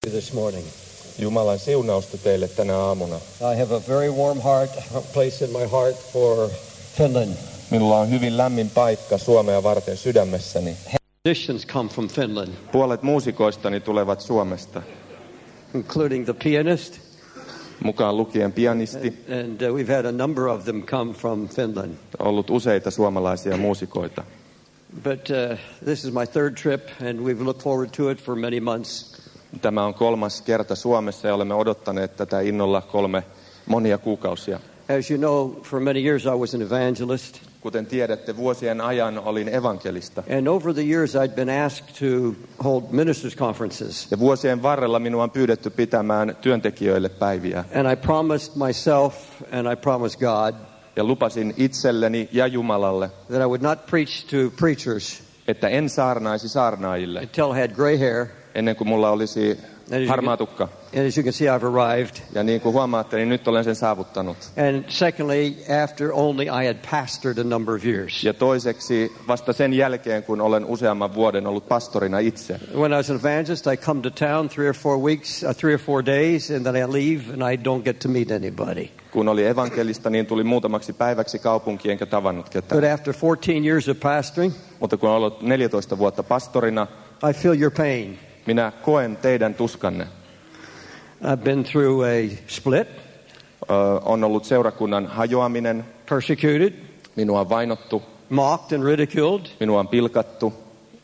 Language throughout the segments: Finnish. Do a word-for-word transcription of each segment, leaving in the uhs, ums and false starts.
This morning. Jumalan siunausta teille tänä aamuna. I have a very warm heart, a place in my heart for Finland. Minulla on hyvin lämmin paikka Suomea varten sydämessäni. Musicians come from Finland, Puolet muusikoistani tulevat Suomesta, including the pianist, mukaan lukien pianisti. and uh, we've had a number of them come from Finland. On ollut useita suomalaisia muusikoita. But uh, this is my third trip, and we've looked forward to it for many months. Tämä on kolmas kerta Suomessa ja olemme odottaneet tätä innolla kolme monia kuukausia. As you know, for many years I was an evangelist, Kuten tiedätte, vuosien ajan olin evankelista. and over the years I'd been asked to hold ministers' conferences. Ja vuosien varrella minua on pyydetty pitämään työntekijöille päiviä. And I promised myself and I promised God Ja lupasin itselleni ja Jumalalle, that I would not preach to preachers että en saarnaisi saarnaajille until I had gray hair. ennen kuin mulla olisi harmaa tukka. And as you can see, I've arrived. Ja niin kuin huomaatte, niin nyt olen sen saavuttanut. And secondly, after only I had pastored a number of years. Ja toiseksi vasta sen jälkeen, kun olen useamman vuoden ollut pastorina itse. When I was an evangelist, I come to town three or four weeks, uh, three or four days, and then I leave and I don't get to meet anybody. Kun oli evankelista, niin tuli muutamaksi päiväksi kaupunkiin enkä tavannut ketään. But after fourteen years of pastoring, Mutta kun olen ollut neljätoista vuotta pastorina, I feel your pain. minä koen teidän tuskanne. I've been through a split, Ö, on ollut seurakunnan hajoaminen, persecuted, minua on vainottu, mocked and ridiculed. minua on pilkattu.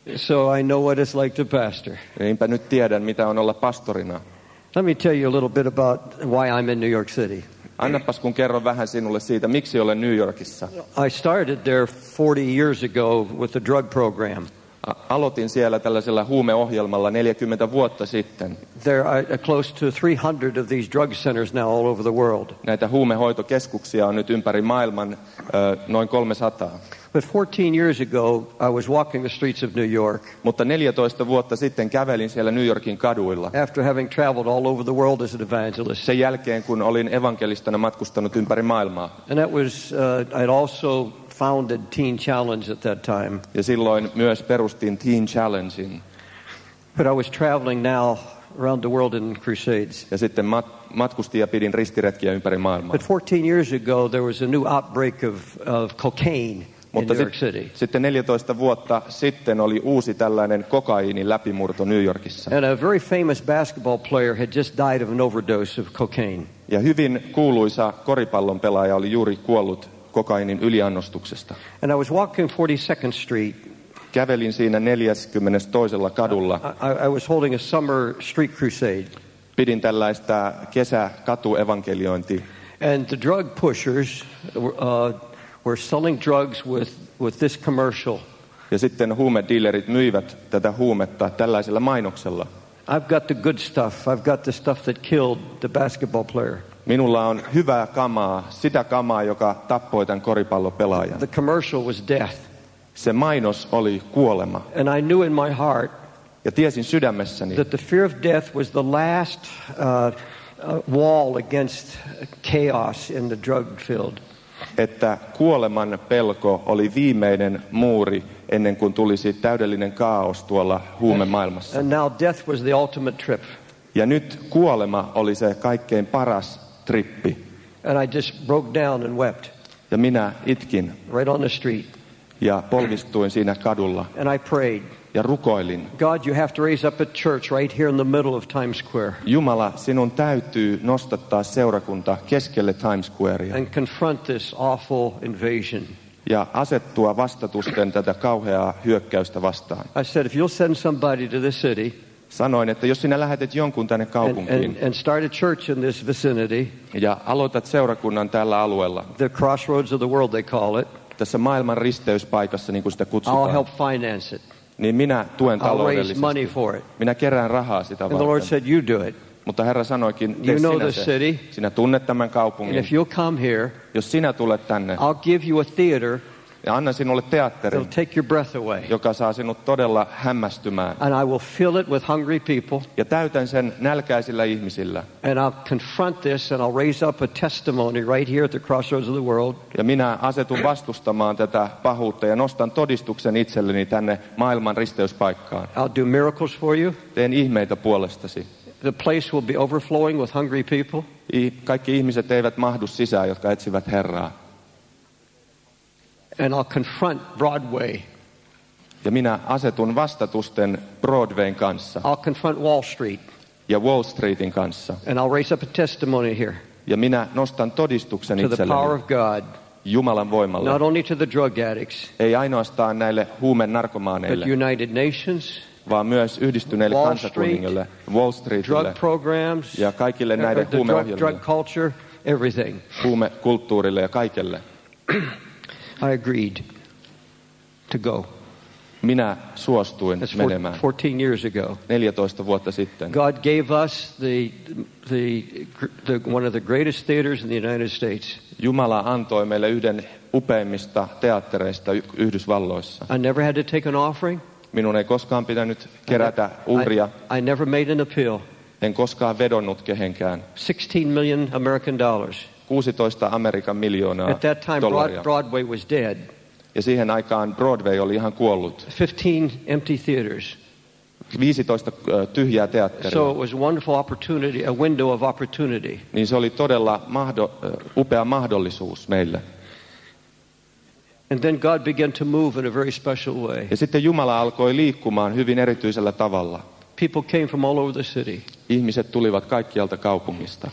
So I know what it's like to pastor. Niinpä nyt tiedän, mitä on olla pastorina. Let me tell you a little bit about why I'm in New York City. Annapas kun kerron vähän sinulle siitä, miksi olen New Yorkissa. I started there forty years ago with the drug program. A- Aloitin siellä tällaisella huumeohjelmalla neljäkymmentä vuotta sitten. There are close to three hundred of these drug centers now all over the world. Näitä huumehoitokeskuksia on nyt ympäri maailman ö, noin kolmesataa. But fourteen years ago, I was walking the streets of New York Mutta neljätoista vuotta sitten kävelin siellä New Yorkin kaduilla. after having traveled all over the world as an evangelist. Sen jälkeen, kun olin evankelistana matkustanut ympäri maailmaa. And that was, uh, I'd also founded Teen Challenge at that time. Ja silloin myös perustin Teen Challengein. But I was traveling now around the world in crusades. Ja sitten mat- matkustin ja pidin ristiretkiä ympäri maailmaa. But fourteen years ago, there was a new outbreak of, of cocaine in Mutta New York sit, City. sitten neljätoista vuotta sitten oli uusi tällainen kokaiinin läpimurto New Yorkissa. And a very famous basketball player had just died of an overdose of cocaine. Ja hyvin kuuluisa koripallon pelaaja oli juuri kuollut kokainin yliannostuksesta. And I was walking forty-second Street. Kävelin siinä neljäskymmenestoisella kadulla. I, I was holding a summer street crusade. Pidin tällaista kesäkatuevankeliointia. And the drug pushers were, uh, were selling drugs with, with this commercial. Ja sitten huumedealerit myivät tätä huumetta tällaisella mainoksella. I've got the good stuff. I've got the stuff that killed the basketball player. Minulla on hyvää kamaa, sitä kamaa, joka tappoi tämän koripallopelaajan. The commercial was death. Se mainos oli kuolema. And I knew in my heart Ja tiesin sydämessäni, that the fear of death was the last uh, uh, wall against chaos in the drug field. että kuoleman pelko oli viimeinen muuri ennen kuin tulisi täydellinen kaos tuolla huumemaailmassa. And now death was the ultimate trip. Ja nyt kuolema oli se kaikkein paras trippi. And I just broke down and wept Ja minä itkin right on the street. ja polvistuin siinä kadulla And I prayed, ja rukoilin. God, you have to raise up a church right here in the middle of Times Square Jumala, sinun täytyy nostattaa seurakunta keskelle Times Squarea and confront this awful invasion. ja asettua vastatusten tätä kauheaa hyökkäystä vastaan. I said, if you'll send somebody to this city Sanoin, että jos sinä lähetät jonkun tänne and, kaupunkiin and, and start a church in this vicinity, ja aloitat seurakunnan tällä alueella, the crossroads of the world they call it, tässä maailman risteyspaikassa, niin kuin sitä I'll kutsutaan, help finance it. niin minä tuen I'll raise taloudellisesti. money for it. Minä kerään rahaa sitä And the Lord varten. said, you do it. Mutta Herra sanoikin, tee You know sinä the se. city. Sinä tunnet tämän And kaupungin. if you'll come here, Jos sinä tulet tänne, I'll give you a theater ja annan sinulle teatterin, that'll take your breath away. joka saa sinut todella hämmästymään. And I will fill it with hungry people. Ja täytän sen nälkäisillä ihmisillä. And I'll confront this and I'll raise up a testimony right here at the crossroads of the world. Ja minä asetun vastustamaan tätä pahuutta ja nostan todistuksen itselleni tänne maailman risteyspaikkaan. I'll do miracles for you. Teen ihmeitä puolestasi. The place will be overflowing with hungry people. Kaikki ihmiset eivät mahdu sisään, jotka etsivät Herraa. And I'll confront Broadway. Ja minä asetun vastatusten Broadwayn kanssa. I'll confront Wall Street. Ja Wall Streetin kanssa. And I'll raise up a testimony here. Ja minä nostan todistuksen to the power itselleni of God. Jumalan voimalle. Not only to the drug addicts. Ei ainoastaan näille huumen narkomaaneille. But United Nations. Vaan myös yhdistyneille Wall kansakunnille, Wall Streetille. Drug programs. Ja kaikille näille the huumeohjelmille. Drug, drug culture. Everything. Huumekulttuurille ja kaikelle. I agreed to go. Minä suostuin That's menemään. fourteen years ago. neljätoista vuotta sitten. God gave us the, the, the, one of the greatest theaters in the United States. Jumala antoi meille yhden upeimmista teattereista Yhdysvalloissa. I never had to take an offering. Minun ei koskaan pitänyt kerätä uhria. I, I never made an appeal. En koskaan vedonnut kehenkään. sixteen million American dollars. kuusitoista Amerikan miljoonaa At that time, dollaria. Broadway was dead. Ja siihen aikaan Broadway oli ihan kuollut. fifteen empty theaters. viisitoista tyhjää teatteria. So it was a wonderful opportunity, a window of opportunity. Niin se oli todella mahdo, upea mahdollisuus meille. And then God began to move in a very special way. Ja sitten Jumala alkoi liikkumaan hyvin erityisellä tavalla. People came from all over the city. Ihmiset tulivat kaikkialta kaupungista.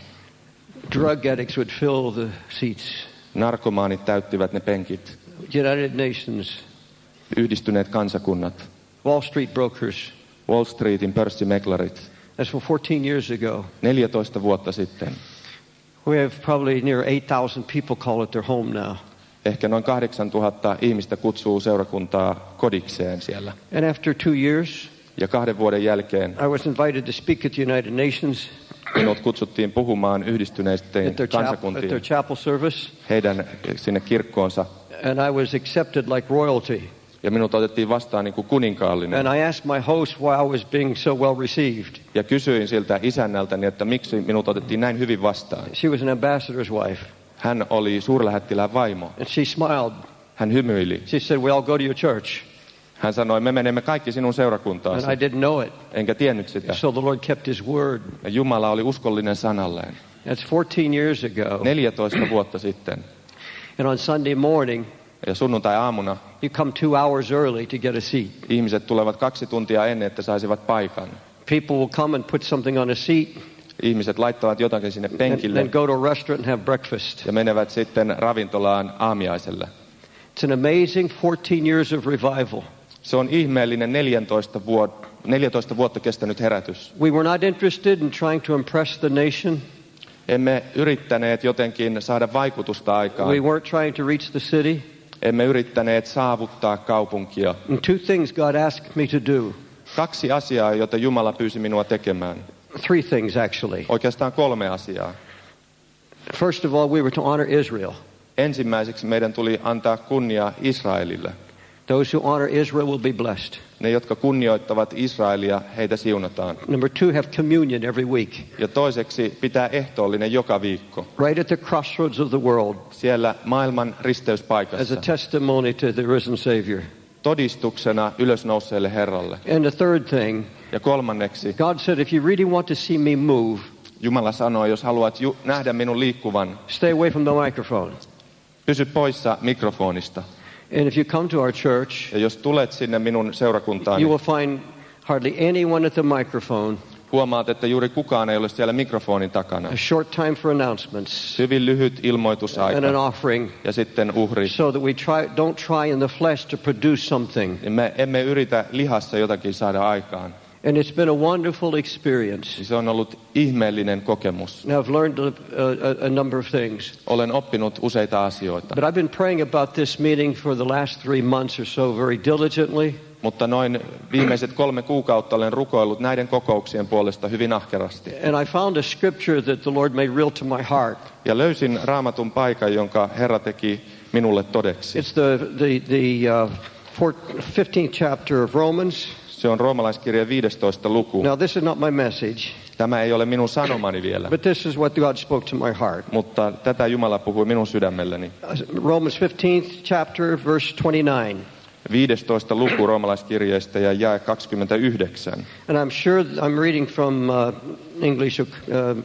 Drug addicts would fill the seats. Narkomaanit täyttivät ne penkit. United Nations. Yhdistyneet kansakunnat. Wall Street brokers. Wall Streetin pörssimeklarit. That's for fourteen years ago. neljätoista vuotta sitten. We have probably near eight thousand people call it their home now. Ehkä noin kahdeksantuhatta ihmistä kutsuu seurakuntaa kodikseen siellä. And after two years, ja kahden vuoden jälkeen I was invited to speak at the United Nations. Minut kutsuttiin puhumaan yhdistyneiden kansakuntiin. At their chapel service. Heidän sinne kirkkoonsa. And I was accepted like royalty. Ja minut otettiin vastaan niin kuin kuninkaallinen. And I asked my host why I was being so well received. Ja kysyin siltä isännältäni, että miksi minut otettiin näin hyvin vastaan. She was an ambassador's wife. Hän oli suurlähettilään vaimo. And she smiled. Hän hymyili. She said, "We all go to your church." Hän sanoi, me menemme kaikki sinun seurakuntaasi. And I didn't know it. Enkä tiennyt sitä. So the Lord kept his word. Ja Jumala oli uskollinen sanalleen. That's fourteen years ago. neljätoista vuotta sitten. And on Sunday morning, ja sunnuntai-aamuna you come two hours early to get a seat. Ihmiset tulevat kaksi tuntia ennen, että saisivat paikan. People will come and put something on a seat. Ihmiset laittavat jotakin sinne penkille. And then go to a restaurant and have breakfast. Ja menevät sitten ravintolaan aamiaiselle. It's an amazing fourteen years of revival. Se on ihmeellinen neljätoista vuotta, neljätoista vuotta kestänyt herätys. We were not interested in trying to impress the nation. Emme yrittäneet jotenkin saada vaikutusta aikaan. We weren't trying to reach the city. Emme yrittäneet saavuttaa kaupunkia. And two things God asked me to do. Kaksi asiaa, joita Jumala pyysi minua tekemään. Three things actually. Oikeastaan kolme asiaa. First of all, we were to honor Israel. Ensimmäiseksi meidän tuli antaa kunnia Israelille. Those who honor Israel will be blessed. Ne, jotka kunnioittavat Israelia, heitä siunataan. Number two, have communion every week. Ja toiseksi pitää ehtoollinen joka viikko. Right at the crossroads of the world. Siellä maailman risteyspaikassa. As a testimony to the risen Savior. Todistuksena ylösnouseelle Herralle. And the third thing. Ja kolmanneksi. God said, if you really want to see me move. Jumala sanoi, jos haluat ju- nähdä minun liikkuvan. Stay away from the microphone. Pysy poissa mikrofonista. And if you come to our church, ja jos tulet sinne minun seurakuntaani, you will find hardly anyone at the microphone. Huomaat, että juuri kukaan ei ole siellä mikrofonin takana. A short time for announcements. Hyvin lyhyt ilmoitusaika. And an offering. Ja sitten uhri. So that we try, don't try in the flesh to produce something. Ja me emme yritä lihassa jotakin saada aikaan. And it's been a wonderful experience. Se on ollut ihmeellinen kokemus. Now I've learned a, a, a number of things. Olen oppinut useita asioita. But I've been praying about this meeting for the last three months or so very diligently. Mutta noin viimeiset kolme kuukautta olen rukoillut näiden kokouksien puolesta hyvin ahkerasti. And I found a scripture that the Lord made real to my heart. Ja löysin Raamatun paikan, jonka Herra teki minulle todeksi. It's the the the uh, fifteenth chapter of Romans. Se on roomalaiskirjan viidestoista luku. Now this is not my message. Tämä ei ole minun sanomani vielä. But this is what God spoke to my heart. Mutta tätä Jumala puhui minun sydämelleni. Romans fifteenth chapter verse twenty-nine. viidestoista luku roomalaiskirjeestä ja jae kaksikymmentäyhdeksän. And I'm sure I'm reading from uh, English uh,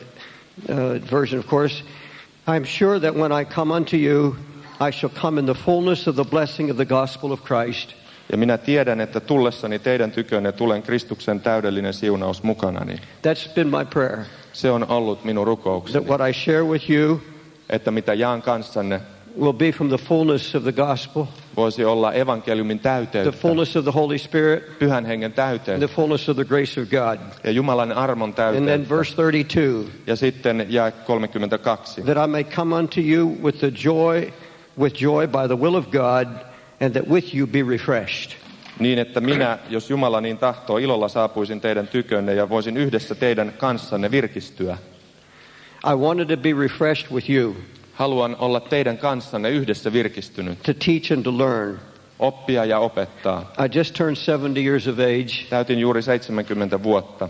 uh, version, of course. I'm sure that when I come unto you, I shall come in the fullness of the blessing of the gospel of Christ. Ja minä tiedän, että tullessani teidän tykönne tulen Kristuksen täydellinen siunaus mukanani. That's been my prayer. Se on ollut minun rukoukseni. That what I share with you, että mitä jaan kanssanne, will be from the fullness of the gospel, voisi olla evankeliumin the täyteyttä, fullness of the Holy Spirit, Pyhän Hengen and täyteyttä the fullness of the grace of God. ja Jumalan armon And then täyteyttä. verse thirty-two, Ja sitten jae kolmekymmentäkaksi. that I may come unto you with the joy, with joy by the will of God, and that with you be refreshed. Niin, että minä, jos Jumala niin tahtoo, ilolla saapuisin teidän tykönne ja voisin yhdessä teidän kanssanne virkistyä. I wanted to be refreshed with you, Haluan olla teidän kanssanne yhdessä virkistynyt, to teach and to learn. oppia ja opettaa. I just turned seventy years of age, Täytin juuri seitsemänkymmentä vuotta.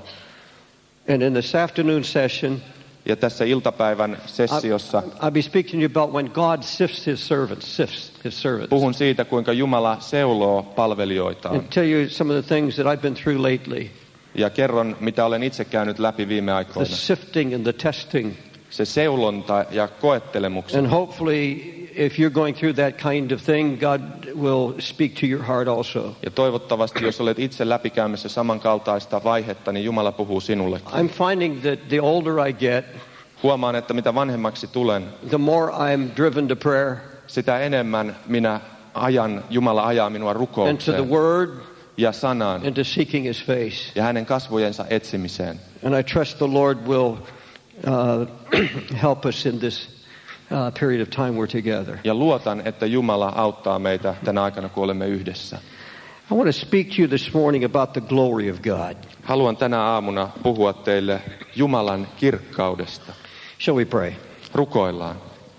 and in this afternoon session, Ja tässä iltapäivän sessiossa I- I'll be speaking to you about when God sifts his servants, sifts his servants, puhun siitä, kuinka Jumala seuloo palvelijoitaan. and tell you some of the things that I've been through lately, Ja kerron, mitä olen itse käynyt läpi viime the aikoina. sifting and the testing. Se seulonta ja koettelemukset. And hopefully, if you're going through that kind of thing, God will speak to your heart also. Ja toivottavasti, jos olet itse läpikäymässä samankaltaista vaihetta, niin Jumala puhuu sinullekin. I'm finding that the older I get, Huomaan, että mitä vanhemmaksi tulen, the more I'm driven to prayer sitä enemmän minä ajan, Jumala ajaa minua and to the rukoukseen Word ja sanaan and to seeking His face. ja hänen kasvojensa etsimiseen. And I trust the Lord will uh, help us in this uh, period of time we're together. Ja luotan, että Jumala auttaa meitä tänä aikana, kun olemme yhdessä. I want to speak to you this morning about the glory of God. Haluan tänä aamuna puhua teille Jumalan kirkkaudesta. Shall we pray? Rukoillaan.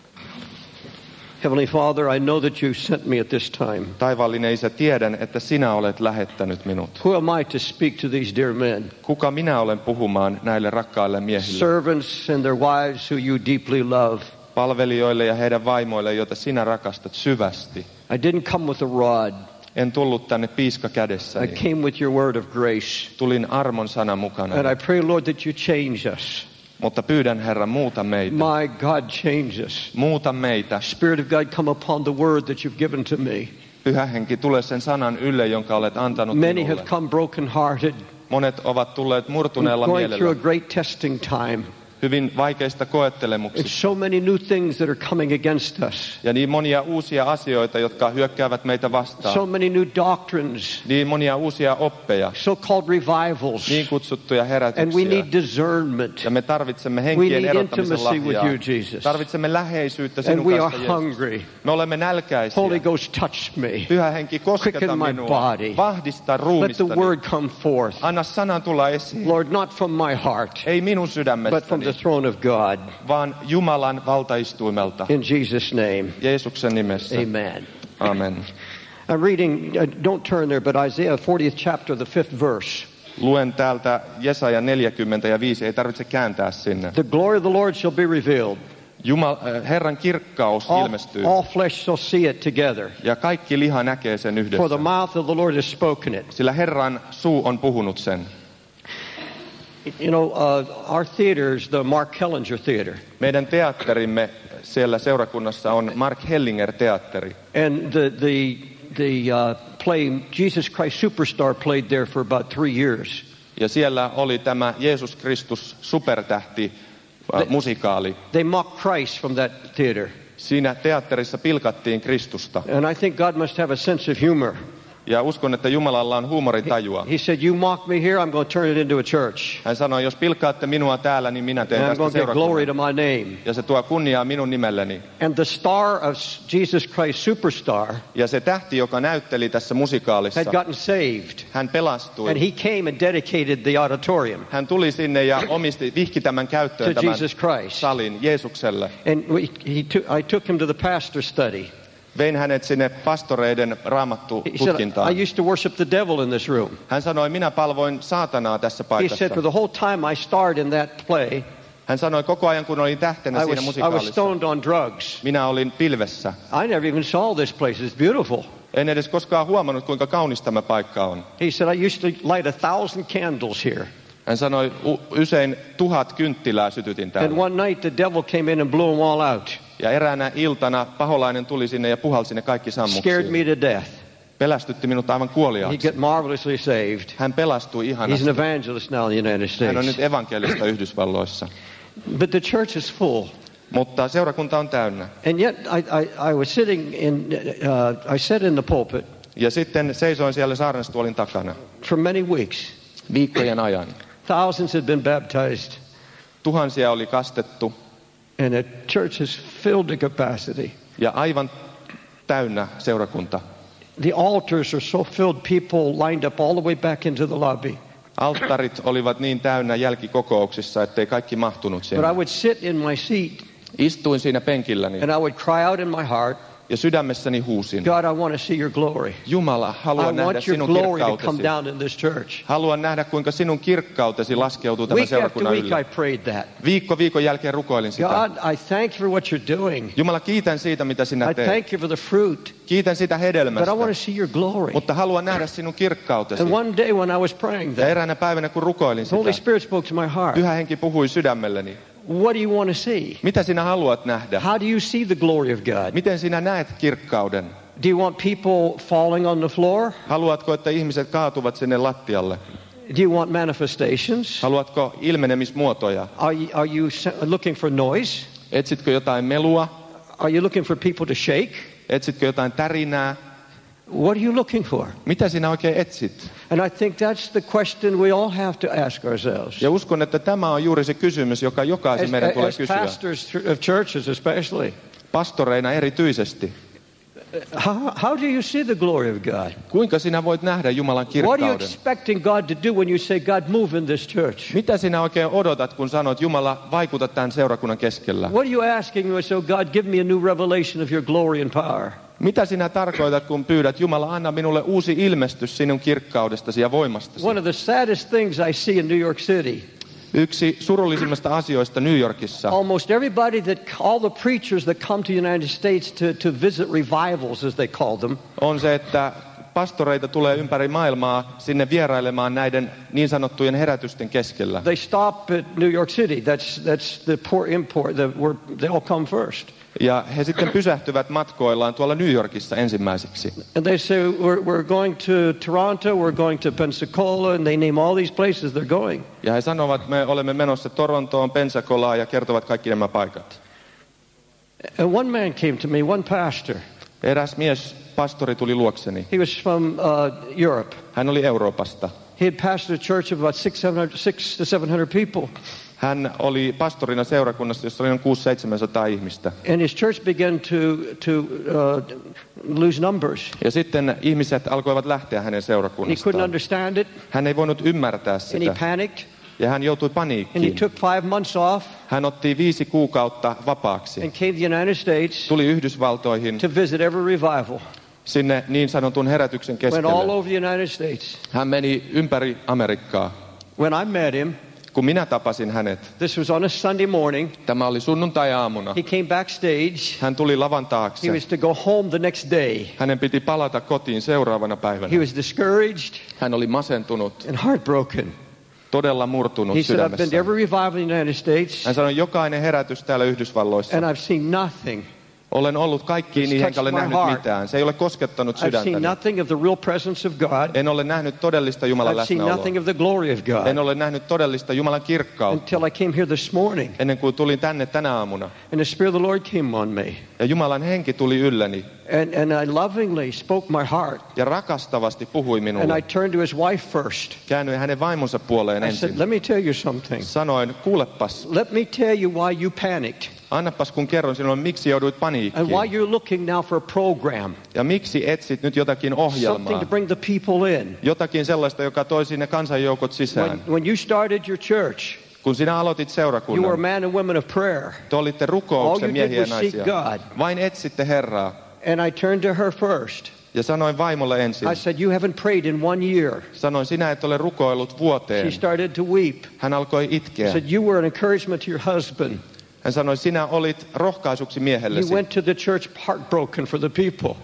Heavenly Father, I know that you sent me at this time. Taivaallinen Isä, tiedän, että sinä olet lähettänyt minut. Who am I to speak to these dear men? Kuka minä olen puhumaan näille rakkaille miehille, Servants and their wives who you deeply love. palvelijoille ja heidän vaimoille, joita sinä rakastat syvästi. I didn't come with a rod. En tullut tänne piiska I kädessäni. came with your word of grace. Tulin armon sana mukana. And I pray, Lord, that you change us. Mutta pyydän, Herra, muuta meitä. My God, change us. Muuta meitä. Spirit of God, come upon the word that you've given to me. Pyhä Henki, tule sen sanan ylle, jonka olet antanut Many minulle. have come brokenhearted, Monet ovat tulleet murtuneella going through a mielellä, great testing time. hyvin vaikeista And koettelemuksista. so many new things that are coming against us. Ja niin monia uusia asioita, jotka hyökkäävät meitä vastaan. So many new doctrines, Niin monia uusia oppeja, so-called revivals. niin kutsuttuja And we herätyksiä. need discernment. Ja me tarvitsemme We henkien need erottamisen intimacy with lahjaa. you, Jesus. Tarvitsemme läheisyyttä And sinun we are kanssa, Jeesus. hungry. Me olemme nälkäisiä. Holy Ghost, touch me. Pyhä Henki, kosketa Quicken my minua. body. Vahvista Let the ruumistani. word come forth. Anna sanan tulla esiin. Lord, not from my heart, Ei minun but from sydämestäni, the throne of God. vaan Jumalan valtaistuimelta. In Jesus' name, Jeesuksen nimessä. amen. Amen. I'm reading, uh, don't turn there, but Isaiah fortieth chapter, the fifth verse. Luen täältä Jesaja neljäkymmentä ja viisi, ei tarvitse kääntää sinne. The glory of the Lord shall be revealed. Jumal, äh, Herran kirkkaus All, ilmestyy all flesh shall see it together. ja kaikki liha näkee sen For yhdessä. the mouth of the Lord has spoken it. Sillä Herran suu on puhunut sen. You know, uh, our theaters, the Mark Hellinger Theater, Meidän teatterimme siellä seurakunnassa on Mark Hellinger teatteri. and the the the uh, play Jesus Christ Superstar played there for about three years. Ja siellä oli tämä Jeesus Kristus supertähti äh, musikaali. They mocked Christ from that theater, Siinä teatterissa pilkattiin Kristusta. and I think God must have a sense of humor. Ja uskon, että Jumalalla on huumoritajua. He said, "You mock me here, I'm going to turn it into a church, Hän sanoi, jos pilkkaatte minua täällä, niin minä teen and I'm tästä going to get glory to seurakunnan. my name." Ja se tuo kunniaa minun nimelleni. And the star of Jesus Christ Superstar Ja se tähti, joka näytteli tässä musikaalissa, had gotten saved, hän pelastui. and he came and dedicated the auditorium Hän tuli sinne ja omisti, vihki tämän käyttöön to tämän Jesus Christ. salin Jeesukselle. And we, he took, I took him to the pastor study. Vein hänet sinne pastoreiden He said, raamattu-tutkintaan. "I used to worship the devil in this room." Hän sanoi, minä palvoin saatanaa tässä He paikassa. said, "For the whole time I starred in that play, Hän sanoi, koko ajan kun olin tähtenä I siinä was, I was musikaalissa, stoned on drugs. minä olin pilvessä. I never even saw this place. It's beautiful." En edes koskaan huomannut, kuinka kaunis tämä paikka on. He said, I used to light a thousand candles here. Hän sanoi, usein tuhat kynttilää sytytin And täällä. one night the devil came in and blew them all out. Ja eräänä iltana paholainen tuli sinne ja puhalsi ne kaikki Scared sammuksiin. me to death. Pelästytti minut aivan He kuoliaaksi. got marvelously saved. Hän pelastui He's ihanasti. an evangelist now in the United Hän on nyt States. evankelista Yhdysvalloissa. But the church is full. Mutta seurakunta on täynnä. And yet I, I, I was sitting in, uh, I sat in the pulpit Ja sitten seisoin siellä saarnastuolin takana for many weeks. viikkojen ajan. Thousands had been baptized. Tuhansia oli kastettu And the church has filled the capacity. ja aivan täynnä seurakunta. The altars are so filled, people lined up all the way back into the lobby. Alttarit olivat niin täynnä jälkikokouksissa, ettei kaikki mahtunut But I sinne. would sit in my seat Istuin siinä penkilläni and I would cry out in my heart, ja sydämessäni huusin. God, I want to see your glory. Jumala, I haluan nähdä want your sinun glory to come kirkkautesi. down in this church. Haluan nähdä, kuinka sinun kirkkautesi laskeutuu tämän Week after seurakunnan week I ylle. prayed that. Viikko viikon jälkeen rukoilin sitä. God, I thank you for what you're doing. Jumala, kiitän siitä, mitä sinä I teet. thank you for the fruit. Kiitän sitä But I hedelmästä. want to see your glory. Mutta haluan nähdä sinun kirkkautesi. And one day when I was praying Ja that, eräänä päivänä, kun rukoilin the Holy sitä, Spirit spoke to my heart. Pyhä Henki puhui sydämelleni. What do you want to see? Mitä sinä haluat nähdä? How do you see the glory of God? Miten sinä näet kirkkauden? Do you want people falling on the floor? Haluatko, että ihmiset kaatuvat sinne lattialle? Do you want manifestations? Haluatko ilmenemismuotoja? Are you, are you se- looking for noise? Etsitkö jotain melua? Are you looking for people to shake? Etsitkö jotain tärinää? What are you looking for? Mitä sinä oikein etsit? And I think that's the question we all have to ask ourselves. Ja uskon, että tämä on juuri se kysymys, joka jokaisen As, meidän tulee as kysyä. pastors of churches especially. Pastoreina erityisesti. How, how do you see the glory of God? Kuinka sinä voit nähdä Jumalan What are you kirkkauden? expecting God to do when you say, God, move in this church? Mitä sinä oikein odotat, kun sanot, Jumala, vaikuta tämän seurakunnan keskellä? What are you asking when you say, God, give me a new revelation of your glory and power? Mitä sinä tarkoitat, kun pyydät, Jumala, anna minulle uusi ilmestys sinun kirkkaudestasi ja voimastasi? One of the saddest things I see in New York City, Yksi surullisimmista asioista New Yorkissa almost everybody that, all the preachers that come to the United States to, to visit revivals, as they call them, on se, että pastoreita tulee ympäri maailmaa sinne vierailemaan näiden niin sanottujen herätysten keskellä. they stop at New York City. That's, that's the port import, the, where they all come first. Ja he sitten pysähtyvät matkoillaan tuolla New Yorkissa ensimmäiseksi. And they say, we're, we're going to Toronto, we're going to Pensacola, and they name all these places they're going. Ja he sanovat, me olemme menossa Torontoon, Pensacolaan ja kertovat kaikki nämä paikat. And one man came to me, one pastor. Eräs mies, pastori, tuli luokseni. He was from uh, Europe. Hän oli Euroopasta. He had pastored a church of about six, seven hundred, six to seven hundred people. Hän oli pastorina seurakunnassa, jossa oli noin kuusi seitsemänsataa ihmistä. And his church began to, to uh, lose numbers. Ja sitten ihmiset alkoivat lähteä hänen And he couldn't seurakunnastaan. understand it, Hän ei voinut ymmärtää and he sitä. panicked, Ja hän joutui and he paniikkiin. took five months off Hän otti viisi kuukautta vapaaksi. and came to the United States Tuli Yhdysvaltoihin to visit every revival. sinne niin sanotun herätyksen Went all keskelle. over the United States. Hän meni ympäri Amerikkaa. When I met him, Kun minä tapasin hänet, this was on a Sunday morning, tämä oli sunnuntai-aamuna. he came backstage. Hän tuli lavan He taakse. was to go home the next day. Hänen piti palata kotiin seuraavana päivänä. He was discouraged Hän oli masentunut, and heartbroken. todella murtunut He said, I've been to sydämessä. every revival in the United States, Hän sanoi, jokainen herätys täällä Yhdysvalloissa. and I've seen nothing. Olen ollut kaikkiin It's niihin, enkä ole touched my nähnyt heart. mitään. Se ei ole koskettanut I've seen sydäntäni. nothing of the real presence of God. En ole nähnyt todellista Jumalan I've seen läsnäoloa. nothing of the glory of En God ole nähnyt todellista Jumalan kirkkautta. until I came here this morning, Ennen kuin tulin tänne tänä aamuna. and the Spirit of the Lord came on me. Ja Jumalan henki tuli ylleni And, and I lovingly spoke my heart. ja rakastavasti puhui And I minulle. turned to his wife first. Käännyin hänen vaimonsa puoleen I said, ensin. let me tell you something. Sanoin, kuulepas, Let me tell you why you panicked annapas kun kerron sinulle, miksi jouduit and paniikkiin. why you're looking now for a program, Ja miksi etsit nyt jotakin something ohjelmaa. to bring the people in. Jotakin sellaista, joka toi sinne kansanjoukot When, sisään. when you started your church, Kun sinä aloitit you were seurakunnan, men and women of prayer. te olitte All rukouksen you did miehiä ja was seek naisia. God. Vain etsitte Herraa. And I turned to her first. Ja sanoin vaimolle ensin. I said, you haven't prayed in one year. Sanoin, sinä et ole rukoillut She vuoteen. started to weep. Hän alkoi itkeä. Said, you were an encouragement to your husband. Hän sanoi, sinä olit rohkaisuksi You miehellesi. went to the church heartbroken for the people.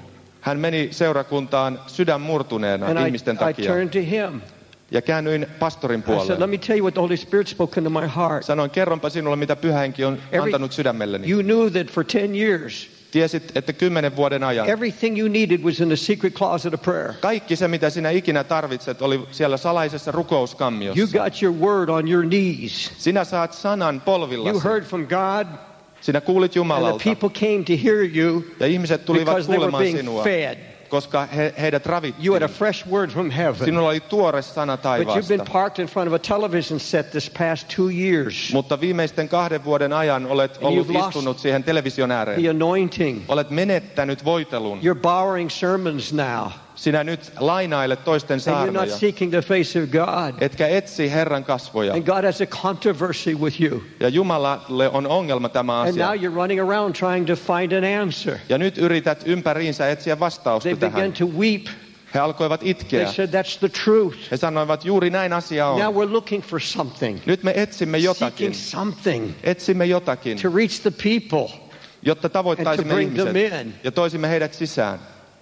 Hän meni seurakuntaan sydän murtuneena And ihmisten I, I takia. turned to him. Ja käännyin pastorin I said, let puoleen. me tell you what the Holy Spirit spoke into my heart. Sanoin, kerronpa sinulle, mitä Pyhä Henki on Every- antanut sydämelleni. You knew that for ten years, Tiesit, että kymmenen vuoden ajan everything you needed was in the secret closet of prayer. kaikki se, mitä sinä ikinä tarvitset, oli siellä salaisessa You rukouskammiossa. got your word on your knees. Sinä saat sanan You polvillasi. heard from God, Sinä kuulit and the Jumalalta. people came to hear you Ja ihmiset tulivat because they were kuulemaan being sinua, fed. koska he, heidät You had a ravittiin. fresh word from heaven. Sinulla oli tuore sana But you've been taivaasta. parked in front of a television set this past two years. Mutta viimeisten kahden vuoden ajan olet ollut you've lost istunut siihen television The ääreen. anointing. Olet menettänyt voitelun. You're borrowing sermons now. Sinä nyt lainailet toisten And you're not saarnoja. seeking the face of God. Etkä etsi Herran kasvoja. And God has a controversy with you. Ja Jumalalle on ongelma tämä And now asia. you're running around trying to find an answer. Ja nyt yrität ympäriinsä etsiä vastausta They began tähän. to weep. He alkoivat They itkeä. said, that's the truth. He sanoivat, juuri näin asia Now on. we're looking for something. Nyt me etsimme jotakin. Seeking something Etsimme jotakin, to reach the people. jotta and to tavoittaisimme bring them ihmiset in. ja toisimme heidät sisään.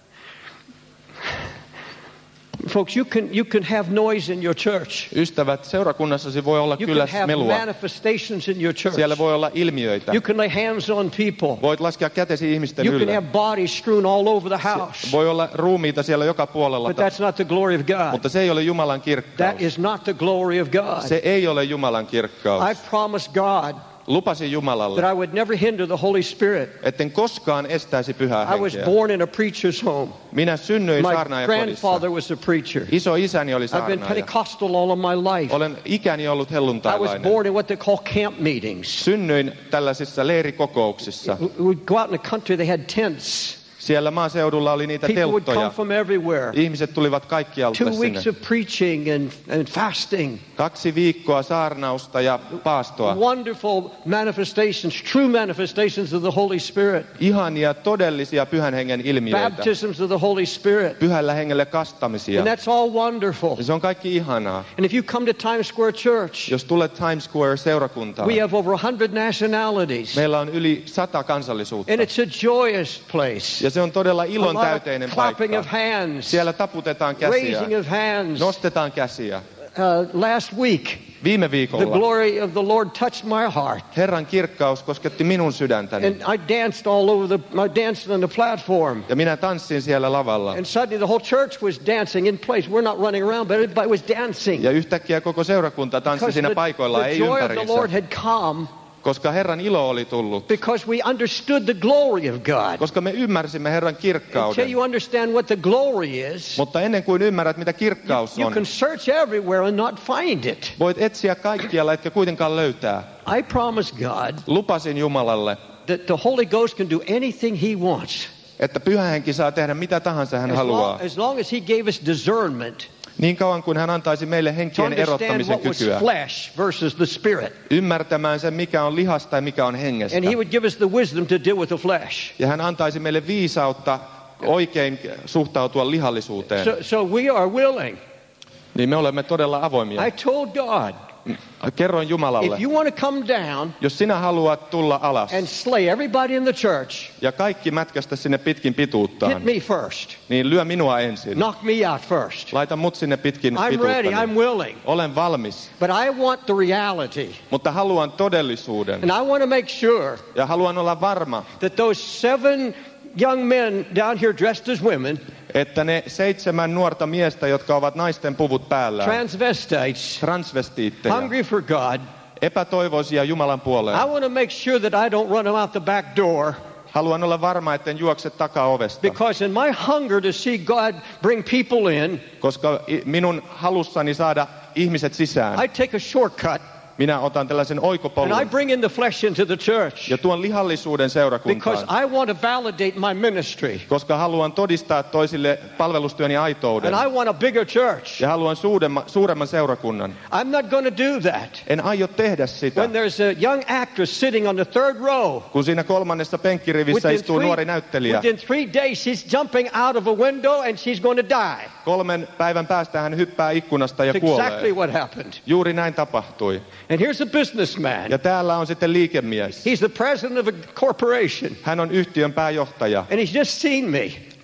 Folks, you can, you can have noise in your church. Ystävät, seurakunnassasi voi olla You kyllä can have melua. manifestations in your church. Siellä voi olla ilmiöitä. You can lay hands on people. Voit laskea kätesi ihmisten You can ylle. have bodies strewn all over the house. Voi olla ruumiita siellä joka puolella, But that's not the glory of God. mutta se ei ole Jumalan kirkkaus. That is not the glory of God. Se ei ole Jumalan kirkkaus. I promised God Lupasin Jumalalle, that I would never hinder the Holy Spirit. etten koskaan estäisi pyhää I was henkeä. born in a preacher's home. Minä synnyin My saarnaajakodissa. grandfather was a preacher. Iso isäni oli I've been saarnaaja. Pentecostal all of my life. Olen ikäni ollut I was helluntailainen. born in what they call camp meetings. Synnyin tällaisissa leirikokouksissa. We'd go out in the country, they had tents. Siellä maaseudulla oli niitä People would come telttoja. from everywhere. Ihmiset tulivat kaikkialta Two sinne. weeks of preaching and, and fasting. Kaksi viikkoa saarnausta ja paastoa. Wonderful manifestations, true manifestations of the Holy Spirit. Ihania todellisia pyhän hengen ilmiöitä. Baptisms of the Holy Spirit. Pyhällä hengelle kastamisia. And that's all wonderful. Ja se on kaikki ihanaa. And if you come to Times Square Church, Jos tulet Times Square seurakuntaan, we have over a hundred nationalities. meillä on yli sata kansallisuutta. And it's a joyous place. Ja se on todella A ilon lot of täyteinen clapping of paikka. hands, Siellä taputetaan käsiä, raising of hands. nostetaan käsiä. Uh, last week, Viime the viikolla glory of the Lord touched my heart. Herran kirkkaus kosketti minun sydäntäni. And I danced all over the, I danced on the platform. Ja minä tanssin siellä lavalla. And suddenly the whole church was dancing in place. We're not running around, but everybody was dancing. Ja yhtäkkiä koko seurakunta tanssi Because siinä the, paikoillaan, the ei joy of the ympäriinsä. Lord had come Koska Herran ilo oli tullut. because we understood the glory of God. Koska me ymmärsimme Herran Until kirkkauden. you understand what the glory is, Mutta ennen kuin ymmärrät, mitä kirkkaus you on, can search everywhere and not find it. voit etsiä kaikkialla, etkä kuitenkaan löytää. I promise God Lupasin Jumalalle, that the Holy Ghost can do anything He wants. että Pyhä Henki saa tehdä mitä tahansa hän As haluaa. long, as long as He gave us discernment Niin kauan kuin hän antaisi meille to henkien understand erottamisen what was kykyä. flesh versus the Spirit. Ymmärtämään sen, mikä on lihasta ja mikä on hengestä. And He would give us the wisdom to deal with the flesh. Ja hän antaisi meille viisautta oikein suhtautua lihallisuuteen. So, so we are willing. Niin me olemme todella avoimia. I told God, Kerroin Jumalalle, if you want to come down jos sinä haluat tulla alas and slay everybody in the church, ja kaikki mätkästä sinne pitkin hit pituuttaan, me first. niin lyö minua ensin. Knock me out first. Laita mut sinne pitkin I'm ready. I'm pituuttani. willing. Olen valmis, But I want the reality. mutta haluan todellisuuden. And I want to make sure Ja haluan olla varma, that those seven young men down here dressed as women, että ne seitsemän nuorta miestä, jotka ovat naisten puvut päällä, transvestites, transvestiitteja, hungry for God, epätoivoisia Jumalan I puoleen. want to make sure that I don't run them out the back door. Haluan olla varma, etten juokse takaovesta, Because in my hunger to see God bring people in, koska i- minun halussani saada ihmiset sisään, I take a shortcut minä otan tällaisen and I oikopolun bring in the flesh into the church. ja tuon lihallisuuden Because seurakuntaan, I want to validate my ministry. koska haluan todistaa toisille palvelustyöni aitouden And I want a bigger church. ja haluan suuremman, suuremman seurakunnan. I'm not going to do that. En aio tehdä sitä. When there's a young actress sitting on the third row, Kun siinä kolmannessa penkkirivissä within istuu nuori näyttelijä, within three days she's jumping out of a window and she's going to die. kolmen päivän päästä hän hyppää ikkunasta ja That's kuolee. exactly what happened. Juuri näin tapahtui. And here's a businessman. Ja täällä on sitten liikemies. He's the president of a corporation. Hän on yhtiön pääjohtaja. And he's just seen me.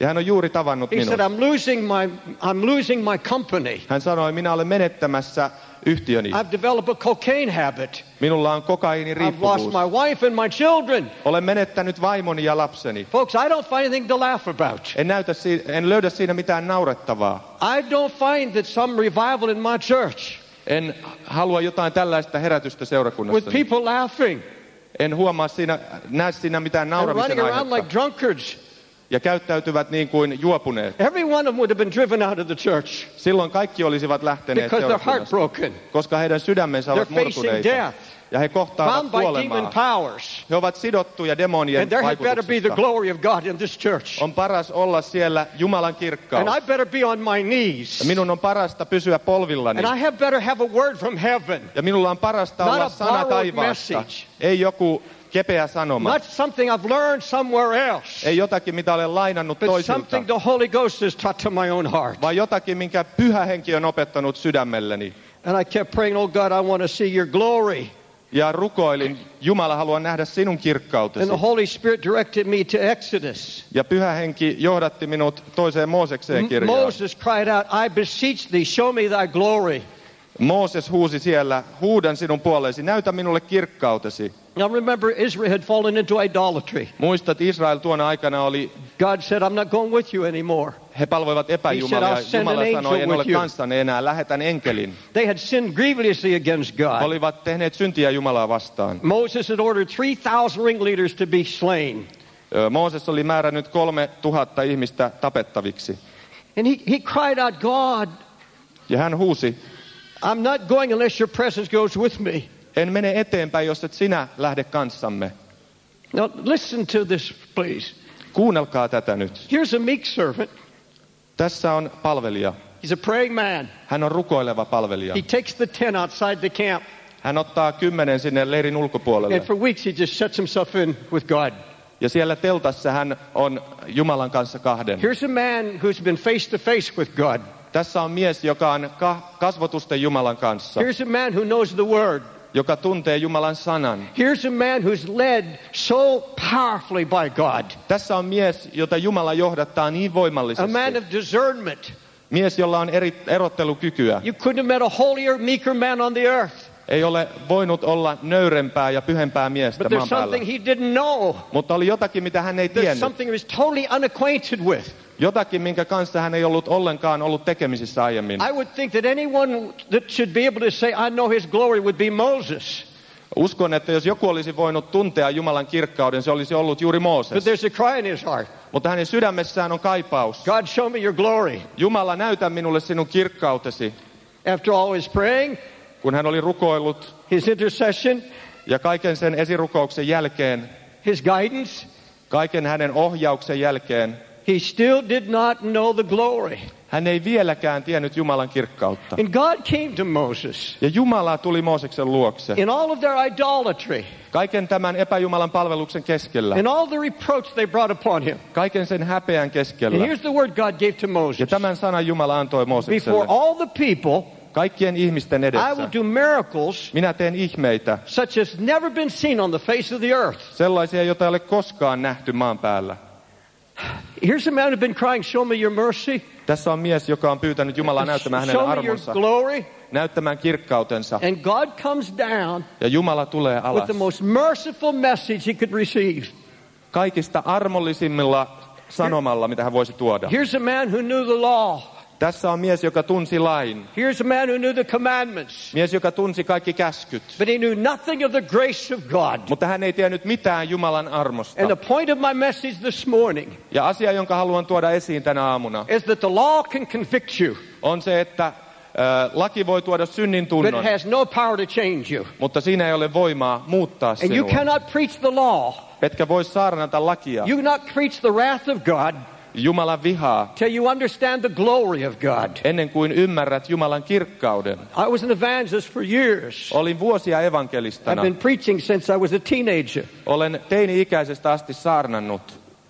Ja hän on juuri tavannut He minut. said, I'm losing my, I'm losing my company. Hän sanoi, minä olen menettämässä yhtiöni. I've developed a cocaine habit. Minulla on I've lost kokaiiniriippuvuus. my wife and my children. Olen menettänyt vaimoni ja lapseni. Folks, I don't find anything to laugh about. En, näytä si- en löydä siinä mitään naurettavaa. I don't find that some revival in my church En halua jotain tällaista herätystä with seurakunnassa. people laughing En huomaa siinä, näe siinä mitään and running nauramisen around aihetta. like drunkards. Ja käyttäytyvät niin kuin juopuneet. Every one of them would have been driven out of the church Silloin kaikki olisivat lähteneet because they're seurakunnasta, heartbroken. koska heidän sydämensä ovat They're facing murtuneita. death, Ja he kohtaavat bound by demon kuolemaa. powers. He ovat sidottuja demonien And there had better be the vaikutuksesta. glory of God in this church. On paras olla siellä Jumalan kirkkaus. And I better be on my Ja knees. minun on parasta pysyä polvillani. And I have better have a word from heaven. Ja minulla on parasta Not olla a sana borrowed taivaasta. message. Ei joku kepeä sanoma. Not something I've learned somewhere else. Ei jotakin, mitä olen lainannut But toisilta. something the Holy Ghost has taught to my own heart. Vaan jotakin, minkä pyhä henki on opettanut sydämelleni. And I kept praying, oh God, I want to see your glory. Ja rukoilin, Jumala, haluan nähdä sinun kirkkautesi. And the Holy Spirit directed me to Exodus. Ja pyhä henki johdatti minut toiseen Moosekseen M- kirjaan. Moses cried out, I beseech thee, show me thy glory. Mooses huusi siellä, huudan sinun puoleesi, näytä minulle kirkkautesi. Now remember, Israel had fallen into idolatry. Muistat, Israel tuona aikana oli, God said, I'm not going with you anymore. he palvoivat He epäjumalia. said, "I'll send Jumala an sanoi, angel en ole with you." kanssanne enää, lähetän enkelin. They had sinned grievously against God. Olivat tehneet syntiä Jumalaa vastaan. Moses had ordered three thousand ringleaders to be slain. Ö, Mooses oli määrännyt kolme tuhatta ihmistä tapettaviksi. And he, he cried out, God, Ja hän huusi, I'm not going unless your presence goes with me. en mene eteenpäin, jos et sinä lähde kanssamme. Now listen to this, please. Kuunnelkaa tätä nyt. Here's a meek servant. Tässä on palvelija. He's a praying man. Hän on rukoileva palvelija. He takes the tent outside the camp. Hän ottaa kymmenen sinne leirin ulkopuolelle. And for weeks he just shuts himself in with God. Ja siellä teltassa hän on Jumalan kanssa kahden. Here's a man who's been face to face with God. Tässä on mies, joka on ka- kasvotusten Jumalan kanssa, Here's a man who knows the word. joka tuntee Jumalan sanan. Here's a man who's led so powerfully by God. Tässä on mies, jota Jumala johdattaa niin A voimallisesti. man of discernment. Mies, jolla on eri, erottelukykyä. You couldn't have met a holier, meeker man on the earth. Ei ole voinut olla nöyrempää ja pyhempää miestä But there's maan päällä. something he didn't know. Mutta oli jotakin, mitä hän ei There's tiennyt. something he was totally unacquainted with. Jotakin, minkä kanssa hän ei ollut ollenkaan ollut tekemisissä aiemmin. I would think that anyone that should be able to say, I know his glory, would be Moses. Uskon, että jos joku olisi voinut tuntea Jumalan kirkkauden, se olisi ollut juuri But Mooses. there's a cry in his heart. Mutta hänen sydämessään on kaipaus. God, show me your glory. Jumala, näytä minulle sinun kirkkautesi. After all his praying, Kun hän oli rukoillut his intercession, ja kaiken sen esirukouksen jälkeen, his guidance, kaiken hänen ohjauksen jälkeen, he still did not know the glory. hän ei vieläkään tiennyt Jumalan kirkkautta. And God came to Moses Ja Jumala tuli Mooseksen luokse. in all of their idolatry, Kaiken tämän epäjumalan palveluksen keskellä. and all the reproach they brought upon him. Kaiken sen häpeän And keskellä. here's the word God gave to Ja Moses. tämän sanan Jumala antoi Before Moosekselle. all the people, Kaikkien ihmisten I will edessä. do miracles Minä teen ihmeitä, such as never been seen on the face of the earth. sellaisia, joita ei ole koskaan nähty maan päällä. Here's a man who's been crying, show me your mercy, Tässä on mies, joka on pyytänyt Jumalaa näyttämään hänen show me your armonsa, glory. näyttämään kirkkautensa. And God comes down Ja Jumala tulee with alas the most merciful message he could receive. kaikista armollisimmilla sanomalla, mitä hän voisi tuoda. Here's a man who knew the law. Tässä on mies, joka tunsi lain. Here's a man who knew the commandments. Mies, joka tunsi kaikki käskyt. But he knew nothing of the grace of God. Mutta hän ei tiennyt mitään Jumalan armosta. And the point of my message this morning Ja asia, jonka haluan tuoda esiin tänä aamuna, is that the law can convict you, on se, että äh, laki voi tuoda synnin but tunnon, it has no power to change you. mutta siinä ei ole voimaa muuttaa And you sinua. cannot preach the law. Etkä voi saarnata lakia. You cannot preach the wrath of God Jumalan vihaa till you understand the glory of God. ennen kuin ymmärrät Jumalan kirkkauden. I was an evangelist for years. Olin vuosia I've evankelistana. been preaching since I was a teenager. Olen teini-ikäisestä asti saarnannut.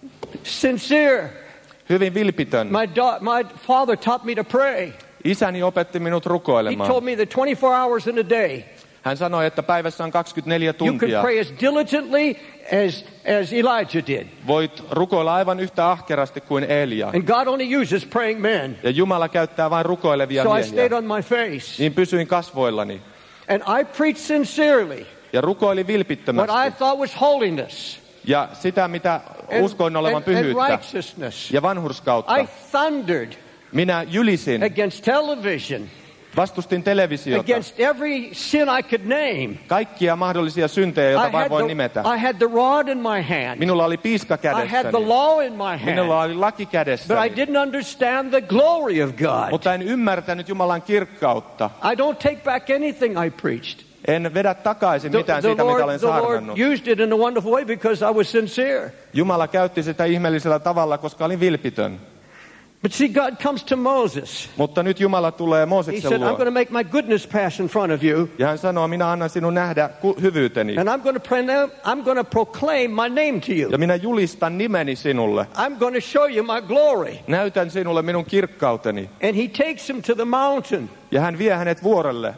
Sincere. Hyvin vilpitön. My, da- my father taught me to pray. Isäni opetti minut He rukoilemaan. told me that twenty-four hours in a day, Hän sanoi, että päivässä on kaksikymmentäneljä You can tuntia. pray as diligently as, as Elijah did. Voit rukoilla aivan yhtä ahkerasti kuin Elia. And God only uses praying men. Ja Jumala käyttää vain rukoilevia So I miehiä. stayed on my face. Niin pysyin kasvoillani. And I preached sincerely Ja rukoilin what vilpittömästi. I thought was holiness Ja sitä, mitä and, uskoin olevan and, and pyhyyttä righteousness. ja vanhurskautta. I thundered Minä jylisin, against television, vastustin televisiota, against every sin I could name. kaikkia mahdollisia syntejä, I joita vain had, voin the, nimetä. I had the rod in my hand. Minulla oli piiska I had the kädessäni. law in my Minulla hand. oli laki But I kädessäni. didn't understand the glory of God. Mutta en ymmärtänyt Jumalan kirkkautta. I don't take back anything I preached. En vedä takaisin The, mitään the siitä, mitä Lord, olen the Lord saarnannut. used it in a wonderful way because I was sincere. Jumala käytti sitä ihmeellisellä tavalla, koska olin vilpitön. But see, God comes to Moses. Mutta nyt Jumala tulee He Mooseksen said, I'm luo. going to make my goodness pass in front of you. Ja hän sanoo, minä annan sinun nähdä ku- hyvyyteni. And I'm going to, pre- I'm going to proclaim my name to you. Ja minä julistan nimeni sinulle. I'm going to show you my glory. Näytän sinulle minun kirkkauteni. And he takes him to the mountain Ja hän vie hänet vuorelle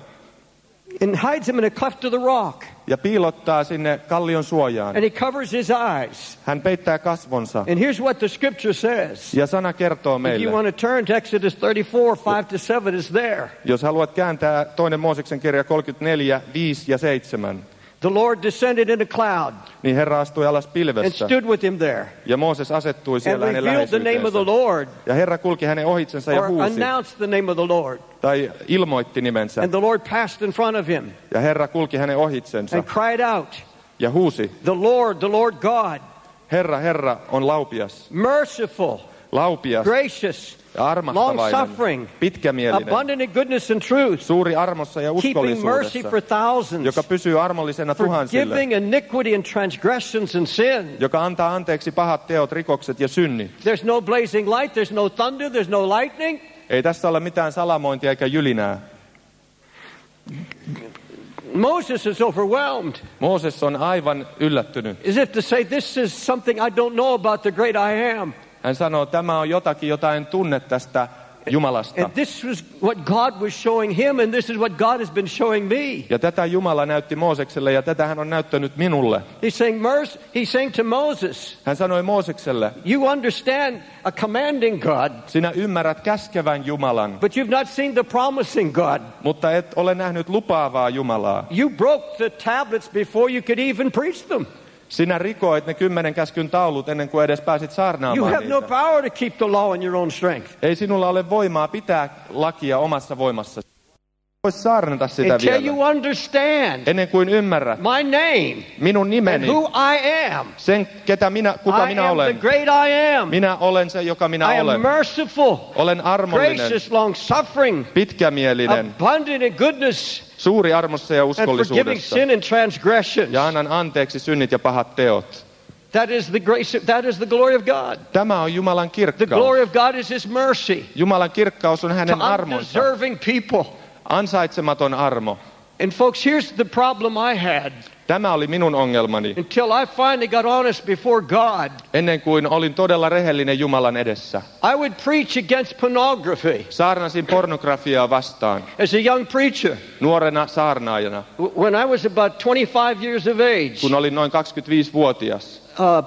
and hides him in a cleft of the rock. ja piilottaa sinne kallion suojaan. And he covers his eyes. Hän peittää kasvonsa. And here's what the scripture says. Ja sana kertoo If you meille. want to turn to Exodus thirty-four, five to seven is there. Jos haluat kääntää toinen Mooseksen kirja kolmekymmentäneljä, viisi ja seitsemän, The Lord descended in a cloud niin Herra astui alas and pilvessä. stood with him there Ja Mooses asettui and siellä hänen revealed the name of the läheisyyteensä. Lord Ja Herra kulki hänen ohitsensa ja or huusi. announced the name of the Lord. Tai ilmoitti nimensä. And the Lord passed in front of him Ja Herra kulki hänen ohitsensa. and cried out, Ja huusi. the Lord, the Lord God, Herra, Herra on laupias. merciful, Laupias gracious, ja armahtavainen. long-suffering, Pitkämielinen. abundant in goodness and truth, Suuri armossa ja keeping mercy uskollisuudessa. for thousands, Joka pysyy armollisena tuhansille. forgiving iniquity and transgressions and sin. Joka antaa anteeksi pahat teot, rikokset ja synnit. There's no blazing light, there's no thunder, there's no lightning. Ei tässä ole mitään salamointia eikä jylinää. Moses is overwhelmed, Mooses on aivan yllättynyt. as if to say, this is something I don't know about the great I am. Hän sanoo, tämä on jotakin, jota en tunne tästä Jumalasta. And this was what God was showing him, and this is what God has been showing me. Ja tätä Jumala näytti Moosekselle ja tätä hän on näyttänyt minulle. He's saying, Mercy, he's saying to Moses, Hän sanoi Moosekselle, you understand a commanding God, sinä ymmärrät käskevän Jumalan, but you've not seen the promising God. mutta et ole nähnyt lupaavaa Jumalaa. You broke the tablets before you could even preach them. Sinä rikoit ne kymmenen käskyn taulut ennen kuin edes pääsit You saarnaamaan have no niitä. power to keep the law in your own strength. Ei sinulla ole voimaa pitää lakia omassa voimassasi. Voisi saarnata sitä Until vielä. you understand Ennen kuin ymmärrät my name minun and nimeni, who I am. sen ketä minä, kuka I minä am the olen. great I am. Minä olen se, joka I minä am olen. merciful, Olen armollinen, gracious, long-suffering, pitkämielinen, abundant in goodness, suuri armossa ja and forgiving uskollisuudessa. sin and transgressions. Ja annan anteeksi synnit ja pahat teot. That is the grace. That is the glory of God. Tämä on Jumalan The kirkkaus. glory of God is His mercy Jumalan kirkkaus on to hänen armonsa. undeserving people. Ansaitsematon armo. And folks, here's the problem I had Tämä oli minun ongelmani. until I finally got honest before God. Ennen kuin olin todella rehellinen Jumalan edessä. I would preach against pornography Saarnasin pornografiaa vastaan. as a young preacher. Nuorena saarnaajana. When I was about twenty-five years of age, Kun olin noin kaksikymmentäviisivuotias.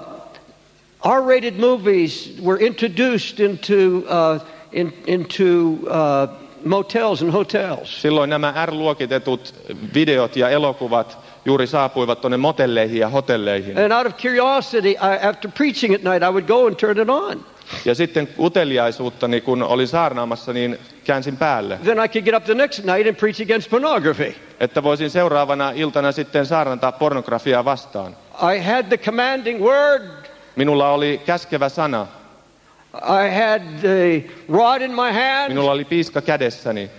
uh, R-rated movies were introduced into uh, in, into uh, motels and hotels. Silloin nämä R-luokitetut videot ja elokuvat juuri saapuivat tuonne motelleihin ja hotelleihin. And out of curiosity, I, after preaching at night, I would go and turn it on. Ja sitten uteliaisuuttani, kun olin saarnaamassa, niin käänsin päälle. Then I could get up the next night and preach against pornography. Että voisin seuraavana iltana sitten saarnata pornografiaa vastaan. I had the commanding word. Minulla oli käskevä sana. I had the rod in my hand. Minulla oli piiska kädessäni.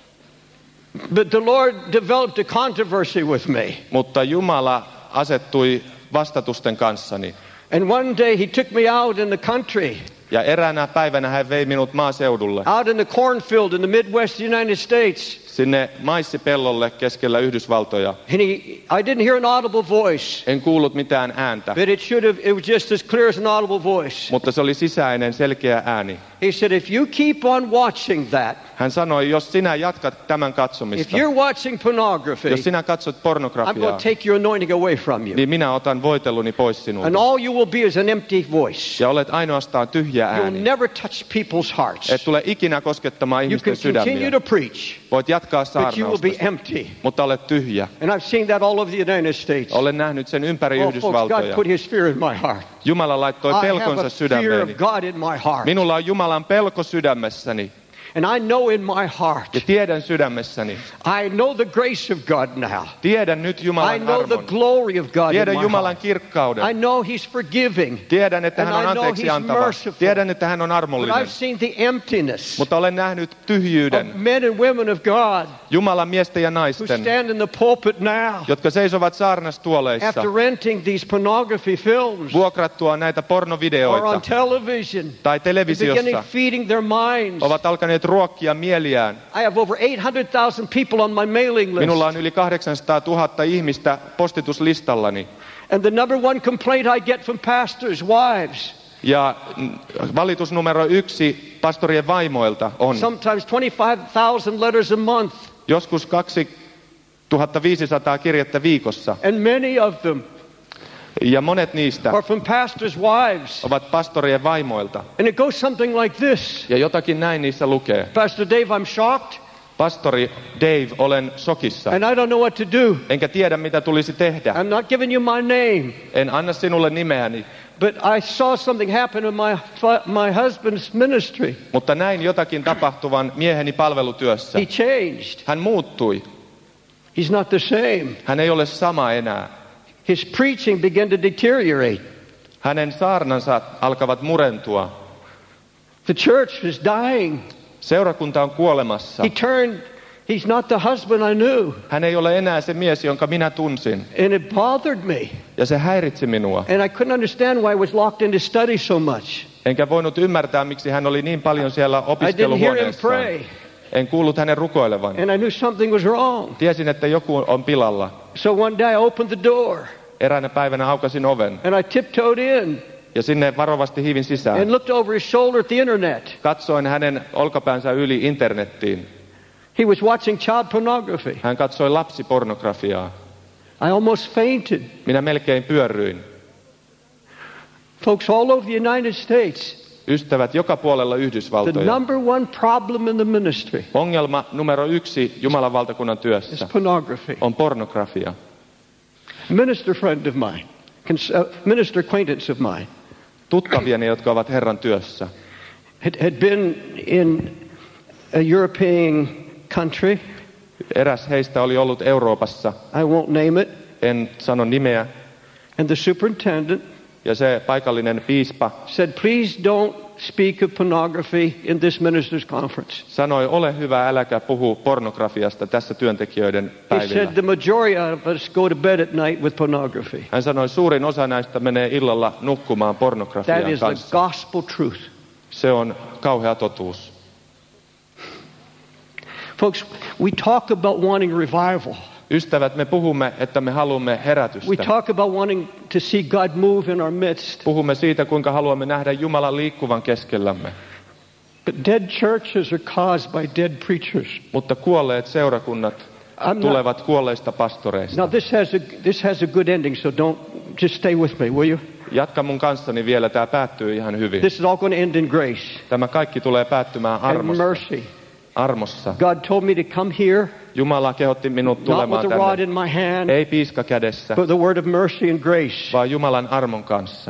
But the Lord developed a controversy with me. Mutta Jumala asettui vastatusten kanssani. And one day he took me out in the country, Ja eräänä päivänä hän vei minut maaseudulle. out in the cornfield in the Midwest United States. sinne maissipellolle keskellä Yhdysvaltoja. And he, I didn't hear an audible voice. En kuullut mitään ääntä, But it should have, it was just as clear as an audible voice. mutta se oli sisäinen selkeä ääni. He said, if you keep on watching that, Hän sanoi, jos sinä jatkat tämän if katsomista, you're watching pornography, jos sinä katsot I'm going pornografiaa, to take your anointing away from you. niin minä otan voiteluni pois And sinulta. all you will be is an empty voice. Ja olet ainoastaan tyhjä You'll ääni. never touch people's hearts. Et tule ikinä koskettamaan You ihmisten can continue sydämiä. to preach, Voit jatkaa but you will be saarnausta, empty. mutta olet tyhjä. And I've seen that all over the United States. Olen nähnyt sen ympäri Oh, folks, God Yhdysvaltoja. put his fear in my heart. Jumala laittoi I have pelkonsa a fear sydämeeni. of God in my heart. Minulla on Jumalan pelko sydämessäni. And I know in my heart, Ja tiedän sydämessäni. I know the grace of God now. Tiedän nyt I Jumalan know the armon. glory of God in Tiedän my Jumalan heart. kirkkauden. I know he's forgiving. Tiedän, että And hän on I know anteeksi he's antava. merciful. Tiedän, että hän on But I've armollinen. seen the emptiness Mutta olen nähnyt of tyhjyyden men and women of God Jumalan miesten ja who naisten, stand in the pulpit now jotka seisovat saarnastuoleissa, after renting these pornography films vuokrattua näitä or on pornovideoita television, tai beginning televisiossa, feeding their minds. ovat alkaneet ruokkia mieliään. I have over eight hundred thousand people on my mailing list. Minulla on yli kahdeksansataatuhatta ihmistä postituslistallani. And the number one complaint I get from pastors' wives, Ja mm, valitus numero yksi pastorien vaimoilta on sometimes twenty-five thousand letters a month, joskus kaksituhattaviisisataa kirjettä viikossa. and many of them Ja monet niistä are from pastors' wives. ovat pastorien vaimoilta. And it goes something like this. Ja jotakin näin niissä lukee. Pastor Dave, I'm shocked, Pastori Dave, olen shokissa. and I don't know what to do. Enkä tiedä, mitä tulisi tehdä. I'm not giving you my name, En anna sinulle nimeäni, but I saw something happen in my fa- my husband's ministry. mutta näin jotakin tapahtuvan mieheni palvelutyössä. He changed. Hän muuttui. He's not the same. Hän ei ole sama enää. His preaching began to deteriorate. Hänen saarnansa alkavat murentua. The church is dying. Seurakunta on kuolemassa. He turned, he's not the husband I knew. Hän ei ole enää se mies, jonka minä tunsin. And it bothered me. Ja se häiritsi minua. And I couldn't understand why I was locked into study so much. Enkä voinut ymmärtää, miksi hän oli niin paljon siellä I didn't hear him opiskeluhuoneessaan. pray. En kuullut hänen rukoilevan. And I knew something was wrong. Tiesin, että joku on pilalla. So one day I opened the door Eräänä päivänä aukasin oven and I tiptoed in ja sinne varovasti hiivin sisään. and looked over his shoulder at the internet. Katsoin hänen olkapäänsä yli internettiin. He was watching child pornography. Hän katsoi lapsipornografiaa. I almost fainted. Minä melkein pyörryin. Folks, all over the United States, Ystävät joka puolella the Yhdysvaltoja. number one problem in the ministry Ongelma numero yksi Jumalan valtakunnan is työssä pornography. on pornografia. A minister friend of mine, cons- uh, minister acquaintance of mine, Tuttavieni, jotka ovat Herran työssä, had, had been in a European country. eräs heistä oli ollut Euroopassa, I won't name it. en sano nimeä, And the superintendent ja se paikallinen piispa said, please don't speak of pornography in this ministers' conference. sanoi, ole hyvä, äläkä puhu pornografiasta tässä työntekijöiden He päivillä. said, the majority of us go to bed at night with pornography. Hän sanoi, suurin osa näistä menee illalla nukkumaan That pornografian is the kanssa. gospel truth. Se on kauhea totuus. Folks, we talk about wanting revival. Ystävät, me puhumme, että me haluamme We herätystä. talk about wanting to see God move in our midst. Puhumme siitä, kuinka haluamme nähdä Jumalan liikkuvan keskellämme. But dead churches are caused by dead preachers. Mutta kuolleet seurakunnat I'm not, tulevat kuolleista pastoreista. now this has a this has a good ending, so don't just stay with me, will you? Jatka mun kanssani vielä, tämä päättyy ihan hyvin. This is all going to end in grace Tämä kaikki tulee päättymään and armossa. mercy. armossa. God told me to come here, Jumala kehotti minut not with tulemaan a rod tänne. in my hand, Ei piiska kädessä, but the word of mercy and grace. vaan Jumalan armon kanssa.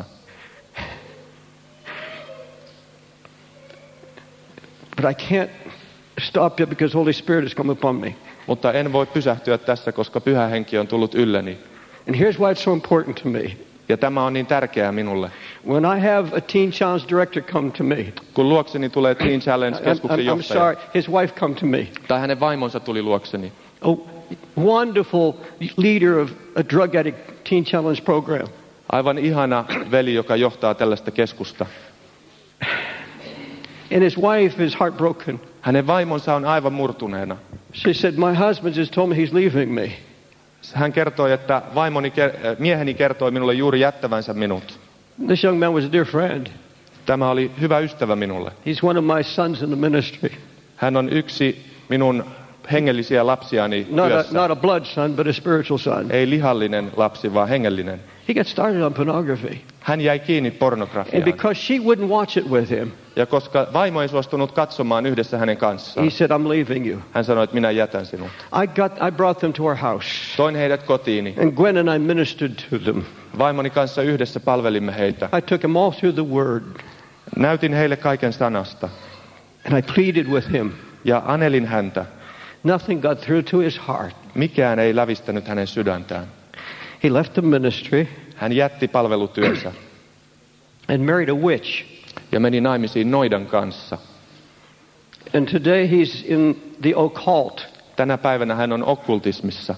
But I can't stop you because Holy Spirit has come upon me. Mutta en voi pysähtyä tässä, koska Pyhä Henki on tullut ylleni. And here's why it's so important to me. Ja tämä on niin tärkeää minulle. When I have a Teen Challenge director come to me, Kun luokseni tulee Teen I'm, Challenge-keskuksen I'm, I'm johtaja, sorry, his wife come to me. tai hänen vaimonsa tuli luokseni, A wonderful leader of a drug addict Teen Challenge program. aivan ihana veli, joka johtaa tällaista keskusta. And his wife is heartbroken. Hänen vaimonsa on aivan murtuneena. She said, my husband just told me he's leaving me. Hän kertoi, että vaimoni, mieheni kertoi minulle juuri jättävänsä minut. This young man was a dear friend. Tämä oli hyvä ystävä minulle. He's one of my sons in the ministry. Hän on yksi minun hengellisiä lapsiani Not a, työssä. not a blood son, but a spiritual son. Ei lihallinen lapsi, vaan hengellinen. He got started on pornography. Hän jäi kiinni And pornografiaan. because she wouldn't watch it with him, Ja koska vaimo ei suostunut katsomaan yhdessä hänen kanssaan, he said, I'm leaving you. hän sanoi, että minä jätän sinut. I got, I brought them to our house. Toin heidät kotiini. And Gwen and I ministered to them. Vaimoni kanssa yhdessä palvelimme heitä. I took them all through the word. Näytin heille kaiken sanasta. And I pleaded with him. Ja anelin häntä. Nothing got through to his heart. Mikään ei lävistänyt hänen sydäntään. He left the ministry Hän jätti palvelutyönsä and married a witch. ja meni naimisiin noidan kanssa. And today he's in the occult. Tänä päivänä hän on okkultismissa.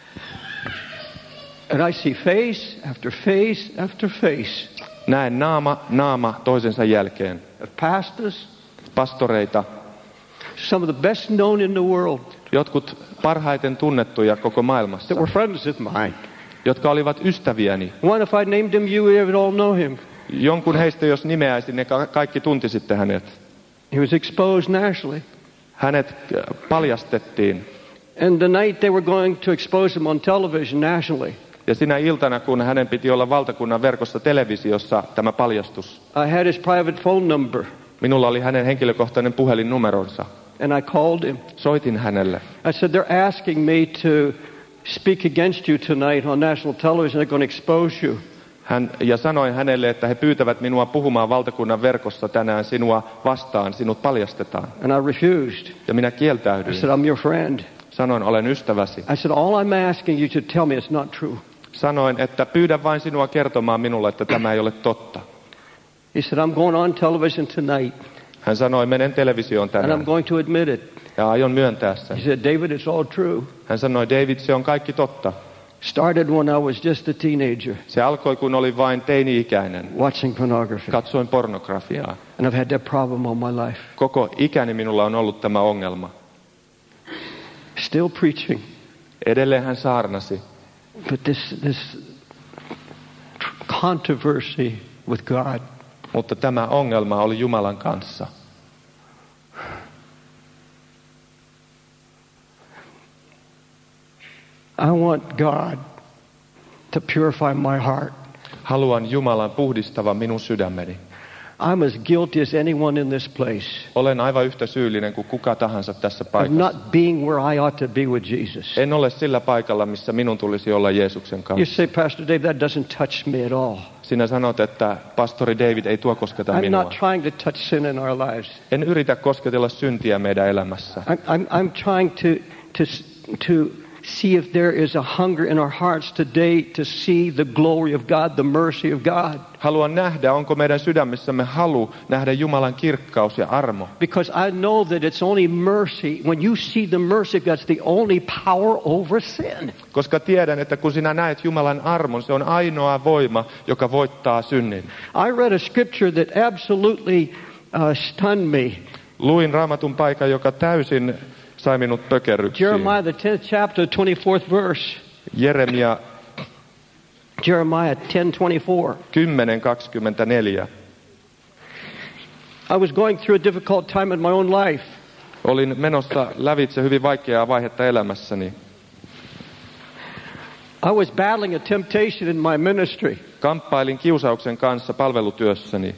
And I see face after face after face Näen naama naama toisensa jälkeen. of pastors, Pastoreita, some of the best known in the world, jotkut parhaiten tunnettuja koko maailmassa, that were friends of mine. jotka olivat ystäviäni. One, if I named him, you would all know him. Jonkun heistä, jos nimeäisin, ne ka- kaikki tuntisitte hänet. He was exposed nationally. Hänet äh, paljastettiin. And the night they were going to expose him on television nationally, Ja sinä iltana, kun hänen piti olla valtakunnan verkossa televisiossa, tämä paljastus. I had his private phone number. Minulla oli hänen henkilökohtainen puhelinnumeronsa. And I called him. Soitin hänelle. I said, they're asking me to speak against you tonight on national television. They're going to expose you. Hän, ja sanoin hänelle, että he pyytävät minua puhumaan valtakunnan verkossa tänään sinua vastaan, sinut paljastetaan. And I refused. Ja minä I kieltäydyin. said, I'm your friend. Sanoin, olen ystäväsi. I said, all I'm asking you to tell me it's not true. Sanoin, että pyydän vain sinua kertomaan minulle, että tämä ei ole totta. He said, I'm going on television tonight, Hän sanoi, menen televisioon and I'm tänään going to admit it. ja aion myöntää He sen. said, David, it's all true. Hän sanoi, David, se on kaikki totta. Started when I was just a teenager, Se alkoi, kun olin vain teini-ikäinen. watching pornography. Katsoin pornografiaa. And I've had that problem all my life. Koko ikäni minulla on ollut tämä ongelma. Still preaching. Edelleen hän saarnasi. But this, this controversy with God. Mutta tämä ongelma oli Jumalan kanssa. I want God to purify my heart. Haluan Jumalan puhdistavan minun sydämeni. I'm as guilty as anyone in this place Olen aivan yhtä syyllinen kuin kuka tahansa tässä of paikassa. not being where I ought to be with Jesus. En ole sillä paikalla, missä minun tulisi olla Jeesuksen You kanssa. say, Pastor Dave, that doesn't touch me at all. Sinä sanot, että pastori David ei tuo kosketa I'm minua. not trying to touch sin in our lives. En yritä kosketella syntiä meidän elämässä. I'm, I'm, I'm trying to, to, to see if there is a hunger in our hearts today to see the glory of God, the mercy of God. Haluan nähdä, onko meidän sydämissämme halu nähdä Jumalan kirkkaus ja armo. Because I know that it's only mercy. When you see the mercy of God, it's the only power over sin. Koska tiedän, että kun sinä näet Jumalan armon, se on ainoa voima, joka voittaa synnin. I read a scripture that absolutely uh, stunned me. Luin Raamatun paikan, joka täysin sai minut pökerryksiin. Jeremiah, the tenth chapter, twenty-fourth verse. Jeremia Jeremiah ten twenty-four. kymmenen kaksikymmentäneljä. I was going through a difficult time in my own life. Olin menossa lävitse hyvin vaikeaa vaihetta elämässäni. I was battling a temptation in my ministry. Kamppailin kiusauksen kanssa palvelutyössäni.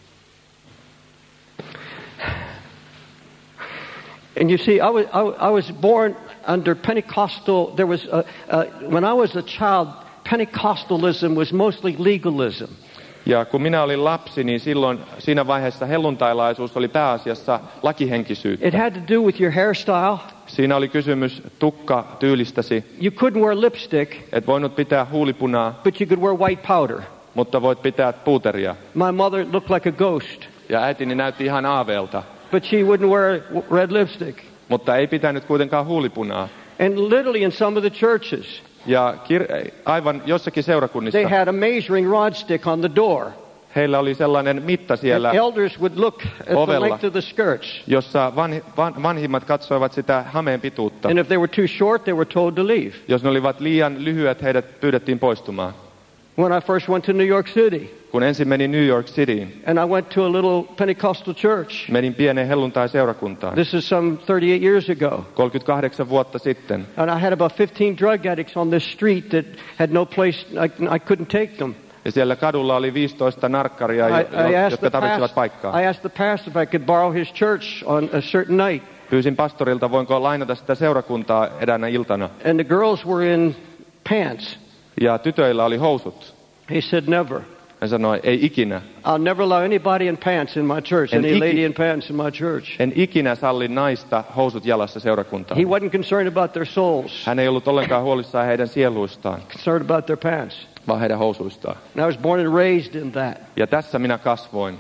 And you see, I was, I, I was born under Pentecostal. There was, a, a, when I was a child, Pentecostalism was mostly legalism. Ja kun minä olin lapsi, niin silloin siinä vaiheessa helluntailaisuus oli pääasiassa lakihenkisyyttä. It had to do with your hairstyle. Siinä oli kysymys tukka-tyylistäsi. You couldn't wear lipstick, Et voinut pitää huulipunaa, but you could wear white powder. mutta voit pitää puuteria. My mother looked like a ghost, Ja äitini näytti ihan aaveelta, but she wouldn't wear red lipstick. mutta ei pitänyt kuitenkaan huulipunaa. And literally in some of the churches, Ja kir- aivan jossakin seurakunnissa they had a measuring rod stick on the door. Heillä oli sellainen mitta siellä And elders would look at the ovella, length of the skirts. jossa vanhi, van, vanhimmat katsoivat sitä hameen pituutta. And if they were too short, they were told to leave. Jos ne olivat liian lyhyet, heidät pyydettiin poistumaan. When I first went to New York City, Kun ensin menin New York Cityin, and I went to a little Pentecostal church. menin pieneen helluntai-seurakuntaan This is some thirty-eight years ago. kolmekymmentäkahdeksan vuotta sitten. And I had about fifteen drug addicts on this street that had no place, I, I couldn't take them. Ja siellä kadulla oli viisitoista narkkaria, I, jo- I, asked jotka the tarvitsivat past, paikkaa. I asked the pastor if I could borrow his church on a certain night. Pyysin pastorilta, voinko lainata sitä seurakuntaa eräänä iltana. And the girls were in pants. Ja tytöillä oli housut. He said, never. Hän sanoi, ei ikinä. I'll never allow anybody in pants in my church, And any iki- lady in pants in my church. En ikinä salli naista housut jalassa seurakuntaan. He wasn't concerned about their souls, Hän ei ollut ollenkaan huolissaan heidän sieluistaan, concerned about their pants. vaan heidän housuistaan. And I was born and raised in that. Ja tässä minä kasvoin.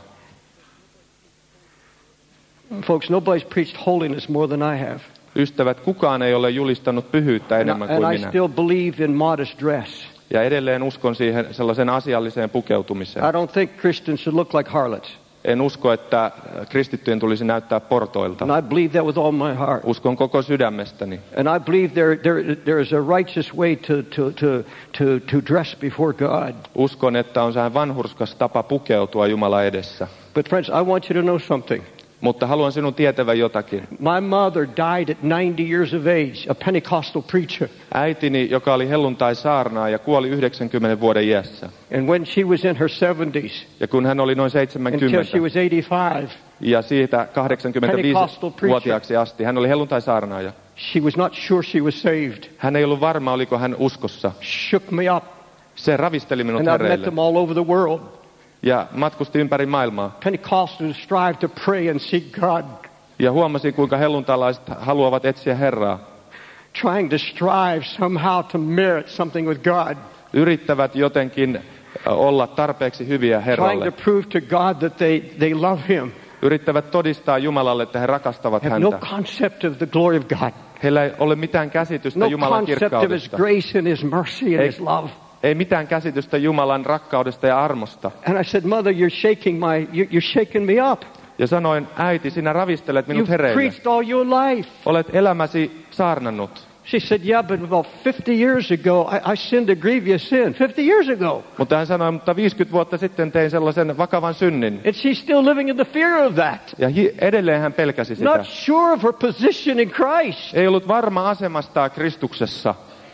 Folks, nobody's preached holiness more than I have. Ystävät, kukaan ei ole julistanut pyhyyttä And, enemmän and kuin I minä. still believe in modest dress. Ja edelleen uskon siihen sellaisen asialliseen pukeutumiseen. I don't think Christians should look like harlots. En usko, että kristittyjen tulisi näyttää portoilta. And I believe that with all my heart. Uskon koko sydämestäni. And I believe there, there, there is a righteous way to, to, to, to, to dress before God. Uskon, että on sehän vanhurskas tapa pukeutua Jumala edessä. But friends, I want you to know something. Mutta haluan sinun tietävän jotakin. My mother died at ninety years of age, a Pentecostal preacher. Äitini, joka oli helluntai-saarnaaja, kuoli yhdeksänkymmenen vuoden iässä. And when she was in her seventies, Ja kun hän oli noin until seitsemänkymmentä she was eighty-five, ja siitä kahdeksankymmentäviisi-vuotiaaksi asti, hän oli helluntai-saarnaaja. she was not sure she was saved. Hän ei ollut varma, oliko hän uskossa. Shook me up. Se ravisteli minut And I've met hereille them all over the world. ja matkusti ympäri maailmaa. Pentecostals strive to pray and seek God, Ja huomasin, kuinka helluntalaiset haluavat etsiä Herraa. trying to strive somehow to merit something with God, Yrittävät jotenkin olla tarpeeksi hyviä trying Herralle. to prove to God that they, they love Him, Yrittävät todistaa Jumalalle, että he rakastavat have no häntä. concept of the glory of God, Heillä ei ole mitään käsitystä no Jumalan concept of His kirkkaudesta. grace and His mercy and Ei- His love. Ei mitään käsitystä Jumalan rakkaudesta ja armosta. And I said, Mother, you're shaking my, you, you're shaking me up. Ja sanoin, äiti, sinä ravistelet minut You've hereille. preached all your life. Olet elämäsi saarnannut. She said, yeah, but about fifty years ago, I, I sinned a grievous sin. fifty years ago. Mutta hän sanoi, mutta viisikymmentä vuotta sitten tein sellaisen vakavan synnin. And she's still living in the fear of that. Ja hi- edelleen hän pelkäsi sitä. Not sure of her position in Christ. Ei ollut varma asemastaan Kristuksessa.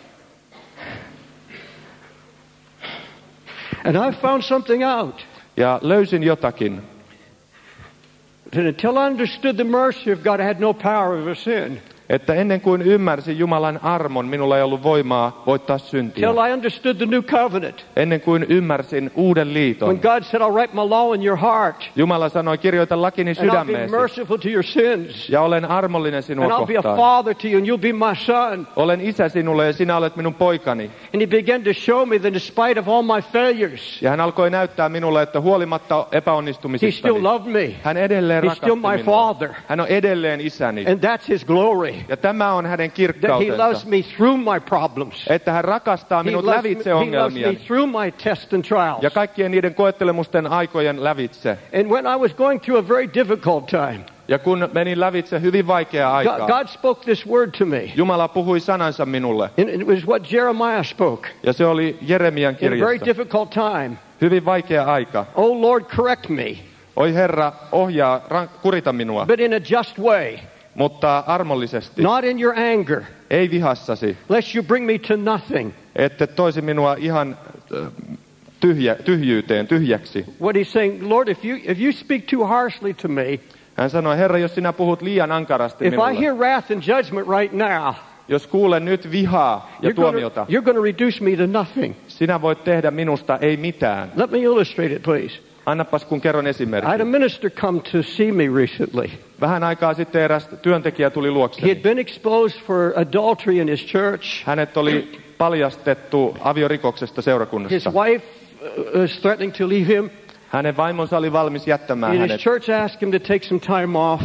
And I found something out. Ja löysin jotakin. And until I understood the mercy of God, I had no power over sin. Että ennen kuin ymmärsin Jumalan armon, minulla ei ollut voimaa voittaa syntiä. Till I understood the new covenant. Ennen kuin ymmärsin uuden When liiton. God said, I'll write my law in your heart. Jumala sanoi, kirjoita lakini And I'll be sydämeesi. merciful to your sins. Ja olen armollinen sinua And I'll be a kohtaan. father to you and you'll be my son. Olen isä sinulle ja sinä olet minun poikani. And he began to show me that in spite of all my failures, Ja hän alkoi näyttää minulle, että huolimatta he still epäonnistumisistani, loved me. hän edelleen He's rakasti still my minua. father. Hän on edelleen isäni. And that's his glory. Ja tämä on hänen That he kirkkautensa. loves me through my problems. Että hän rakastaa He minut loves, me, lävitse he loves me ongelmien through my tests and trials. ja kaikkien niiden koettelemusten aikojen lävitse. And when I was going through a very difficult time, Ja kun menin lävitse hyvin vaikeaa God, aikaa, God spoke this word to me. Jumala puhui sanansa minulle. And it was what Jeremiah spoke Ja se oli Jeremian in a very kirjassa. difficult time. Hyvin vaikea aika. Oh Lord, correct me, Oi Herra, ohjaa, rank- kurita minua, but in a just way, mutta armollisesti. not in your anger, Ei vihassasi, lest you bring me to nothing. ette toisi minua ihan äh, tyhjä, tyhjyyteen, tyhjäksi. What he's saying, Lord, if you if you speak too harshly to me, Hän sanoi, Herra, jos sinä puhut liian ankarasti if I minulle, hear wrath and judgment right now, jos kuulen nyt vihaa ja you're gonna, tuomiota, you're going to reduce me to nothing. sinä voit tehdä minusta ei mitään. Let me illustrate it, please. Annapas kun kerron I had a esimerkin. minister come to see me recently. Vähän aikaa sitten eräs työntekijä tuli He had luokseni. been exposed for adultery in his church. Hänet oli paljastettu aviorikoksesta His seurakunnassa. wife uh, was threatening to leave him. Hänen vaimonsa oli valmis jättämään And his hänet. church asked him to take some time off.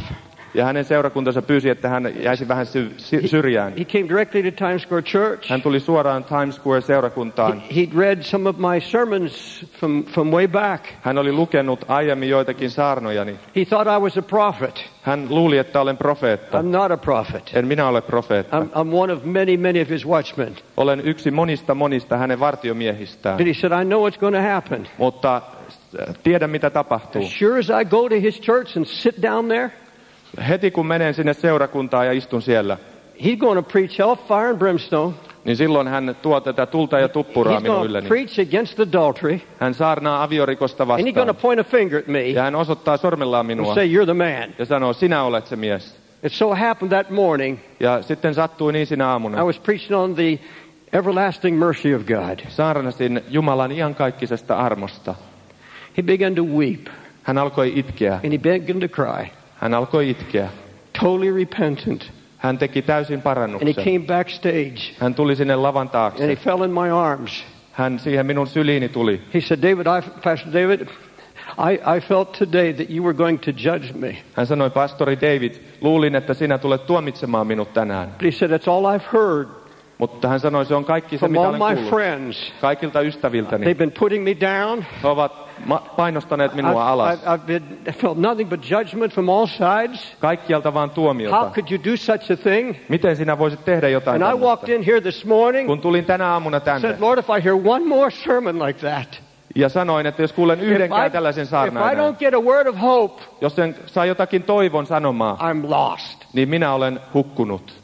Ja hänen seurakuntansa pyysi, että hän jäisi vähän sy- sy- syrjään. He came directly to Times Square Church. Hän tuli suoraan Times Square seurakuntaan. He, he'd read some of my sermons from, from way back. Hän oli lukenut aiemmin joitakin saarnojani. He thought I was a prophet. Hän luuli, että olen profeetta. I'm not a prophet. En minä ole profeetta. I'm, I'm one of many, many of his watchmen. Olen yksi monista monista hänen vartiomiehistään. But he said, I know what's going to happen. Mutta tiedän, mitä tapahtuu. As sure as I go to his church and sit down there, Heti kun menen sinne seurakuntaan ja istun siellä, he's going to preach hellfire and brimstone. niin silloin hän tuo tätä tulta ja tuppuraa He's minun going to ylleni. preach against adultery. Hän saarnaa aviorikosta And he's going to vastaan. point a finger at me Ja hän osoittaa sormellaan and minua say, you're the man. ja sanoo, sinä olet se mies. It so happened that morning, Ja sitten sattui niin sinä I aamuna. was preaching on the everlasting mercy of God. Saarnasin Jumalan iankaikkisesta armosta. He began to weep Hän alkoi itkeä. and he began to cry, Hän alkoi itkeä. totally repentant. Hän teki täysin And he parannuksen. came backstage Hän tuli sinne lavan and he taakse. fell in my arms. Hän siihen minun syliini tuli. He said, David, I, Pastor David, I, I felt today that you were going to judge me. Hän sanoi, pastori David, luulin, että sinä tulet tuomitsemaan minut tänään. But he said, that's all I've heard Mutta hän sanoi, se on kaikki se, from mitä all olen my kuullut. friends. Kaikilta ystäviltäni. They've been putting me down. He ovat ma- painostaneet minua I've, alas. I've, I've been, I felt nothing but judgment from all sides. Kaikkialta vaan How tuomiota. could you do such a thing? Miten sinä voisit tehdä jotain And I walked tällaista? in here this morning, Kun tulin tänä aamuna tänne said, Lord, if I hear one more sermon like that, ja sanoin, että jos kuulen if I, yhdenkään tällaisen if I saarnan enää, don't get a word of hope, jos en saa jotakin toivon sanomaa, I'm lost. niin minä olen hukkunut.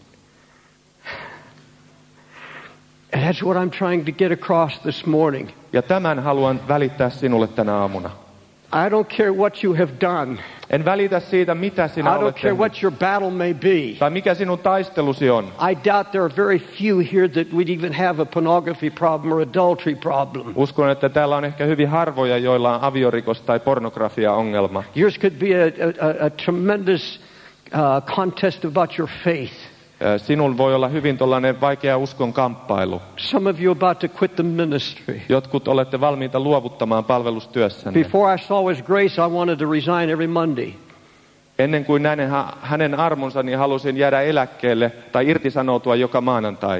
And that's what I'm trying to get across this morning. Ja tämän haluan välittää sinulle tänä aamuna. I don't care what you have done. En välitä siitä, mitä sinä I olet don't care tehnyt, what your battle may be. tai mikä sinun taistelusi on. I doubt there are very few here that would even have a pornography problem or adultery problem. Uskon, että täällä on ehkä hyvin harvoja, joilla on aviorikos tai pornografia-ongelma. Yours could be a, a, a tremendous uh, contest about your faith. Sinun voi olla hyvin tuollainen vaikea uskon kamppailu. Some of you about to quit the ministry. Jotkut olette valmiita luovuttamaan palvelustyössänne. Before I saw his grace, I wanted to resign every Monday. Ennen kuin näin hänen armonsa, niin halusin jäädä eläkkeelle tai irtisanoutua joka maanantai.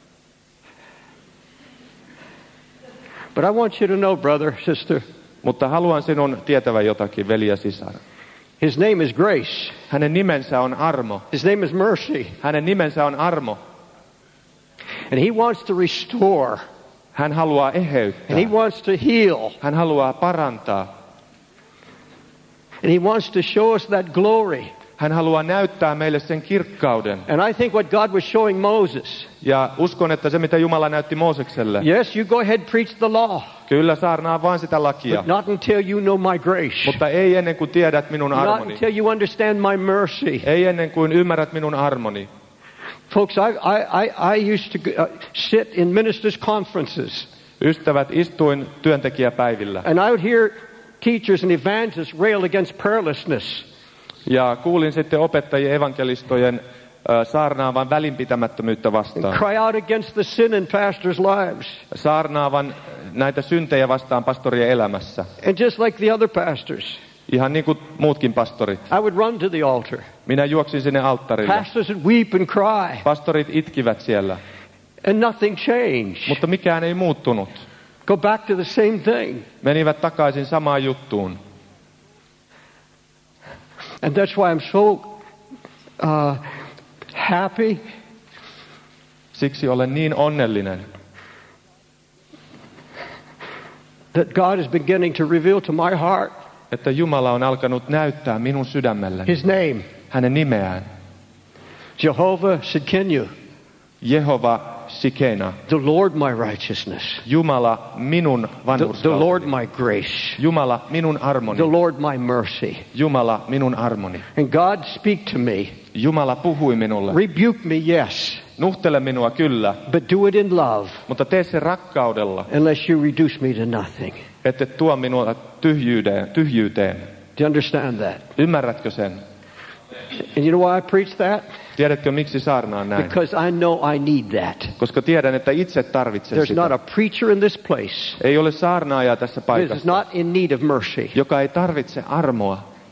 But I want you to know, brother, sister, Mutta haluan sinun tietävän jotakin, veli ja sisar. his name is grace. Hänen nimensä on armo. His name is mercy. Hänen nimensä on armo. And he wants to restore. Hän haluaa eheyttää. And he wants to heal. Hän haluaa parantaa. And he wants to show us that glory. Hän haluaa näyttää meille sen kirkkauden. And I think what God was showing Moses. Ja uskon, että se mitä Jumala näytti Moosekselle. Yes, you go ahead preach the law. Kyllä saarnaa vaan sitä lakia. But not until you know my grace. Mutta ei ennen kuin tiedät minun Not armoni. until you understand my mercy. Ei ennen kuin ymmärrät minun armoni. Folks, I, I, I, I used to uh, sit in ministers' conferences. Ystävät, istuin työntekijäpäivillä. And I would hear teachers and evangelists rail against prayerlessness. Ja kuulin sitten opettajien evankelistojen äh, saarnaavan välinpitämättömyyttä vastaan. Cry out against the sin in pastors' lives. Saarnaavan näitä syntejä vastaan pastorien elämässä. And just like the other pastors, Ihan niin kuin muutkin pastorit. I would run to the altar. Minä juoksin sinne alttarille. Pastors would weep and cry. Pastorit itkivät siellä. And nothing changed. Mutta mikään ei muuttunut. Go back to the same thing. Menivät takaisin samaan juttuun. And that's why I'm so uh, happy Siksi olen niin onnellinen, that God is beginning to reveal to my heart että Jumala on alkanut näyttää minun sydämelleni his name, hänen nimeään. Jehovah Sidkenu, Jehova Sikena. the Lord my righteousness, Jumala minun the, the vanhurskauteni. Lord my grace, Jumala minun armoni. the Lord my mercy. Jumala minun armoni. And God speak to me. Jumala puhui minulle. Rebuke me, yes, Nuhtele minua kyllä, but do it in love, mutta tee se rakkaudella, unless you reduce me to nothing. ette tuo minua tyhjyyteen. tyhjyyteen. Do you understand that? Ymmärrätkö sen? And you know why I preach that? Tiedätkö miksi saarnaan näin? Because I know I need that. Koska tiedän, että itse tarvitsen There's not sitä. a preacher in this place Ei ole saarnaajaa tässä that is paikassa, not in need of mercy. joka ei tarvitse armoa.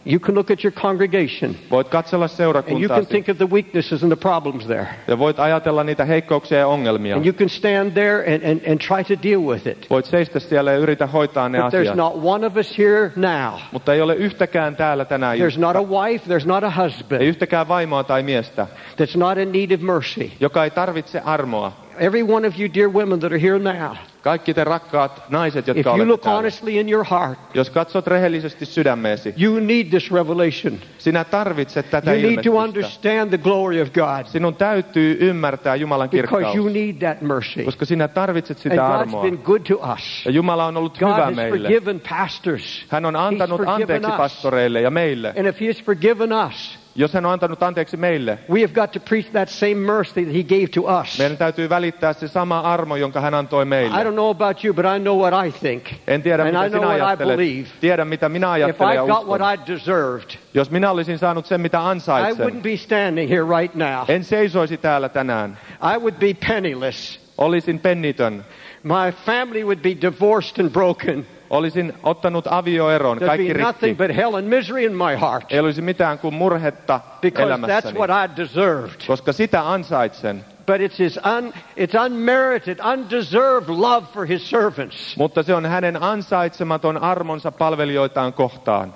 You can look at your congregation. Voit katsella And you can seurakuntaasi think of the weaknesses and the problems there. ja voit ajatella niitä heikkouksia ja ongelmia. And you can stand there and, and, and try to deal with it. Voit seistä siellä ja yritä hoitaa ne But there's asiat. not one of us here now. Mutta ei ole yhtäkään täällä tänään, There's not a wife, there's not a ei husband yhtäkään vaimoa tai miestä, that's not in need of mercy. joka ei tarvitse armoa. Every one of you dear women that are here now, Kaikki te rakkaat naiset, if jotka you olette look täällä. honestly in your heart, Jos katsot rehellisesti sydämeesi, you need this revelation. sinä tarvitset tätä You need to ilmestystä. understand the glory of God Sinun täytyy ymmärtää Jumalan because kirkkaus, you need that mercy. koska sinä tarvitset And sitä God's armoa. been good to us. Ja Jumala on ollut God hyvä has meille. forgiven pastors. Hän on antanut He's forgiven anteeksi us. pastoreille ja meille. And if He has forgiven us, Jos hän on antanut anteeksi meille, we have got to preach that same mercy that He gave to us. meidän täytyy välittää se sama armo, jonka hän antoi I meille. don't know about you, but I know what I think. En tiedä, And mitä I know sinä what I ajattelet. believe. Tiedän, mitä minä If ajattelen I ja got what uskon. I deserved, Jos minä olisin saanut sen, mitä I ansaitsen, wouldn't be standing here right now. en seisoisi täällä tänään. I would be penniless. Olisin pennitön. My family would be divorced and broken. Olisin ottanut avioeron, There'd kaikki be nothing rikki. but hell and misery in my heart Ei olisi mitään kuin murhetta because that's elämässäni, what I deserved. koska sitä ansaitsen. But it's his un, it's unmerited, undeserved love for his servants. Mutta se on hänen ansaitsematon armonsa palvelijoitaan kohtaan.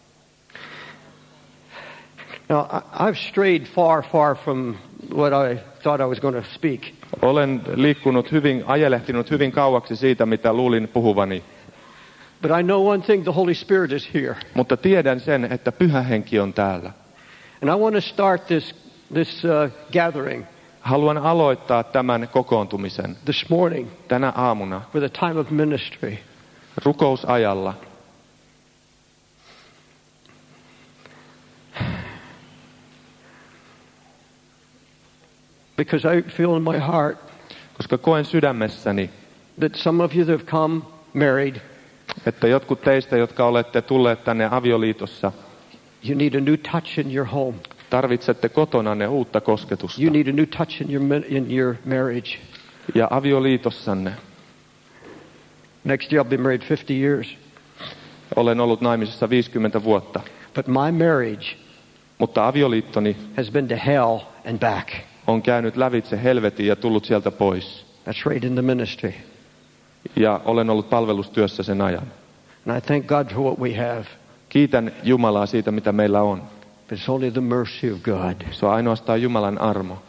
Now, I- I've strayed far, far from what I thought I was going to speak. Olen liikkunut hyvin, ajelehtinut hyvin kauaksi siitä, mitä luulin puhuvani. But I know one thing, the Holy Spirit is here. Mutta tiedän sen, että Pyhä Henki on täällä. And I want to start this, this uh, gathering Haluan aloittaa tämän kokoontumisen this morning tänä aamuna with a time of ministry. rukousajalla. Because I feel in my heart Koska koen sydämessäni, that some of you that have come married, että jotkut teistä, jotka olette tulleet tänne avioliitossa, you need a new touch in your home. tarvitsette kotonanne uutta kosketusta. You need a new touch in your, min- in your marriage. Ja avioliitossanne. Next year I'll be married fifty years. Olen ollut naimisissa viisikymmentä vuotta, But my marriage mutta avioliittoni has been to hell and back. on käynyt lävitse helvetin ja tullut sieltä pois. That's right in the ministry. Ja olen ollut palvelustyössä sen ajan. And I thank God for what we have. Kiitän Jumalaa siitä, mitä meillä on. But it's only the mercy of God. Se on ainoastaan Jumalan armo.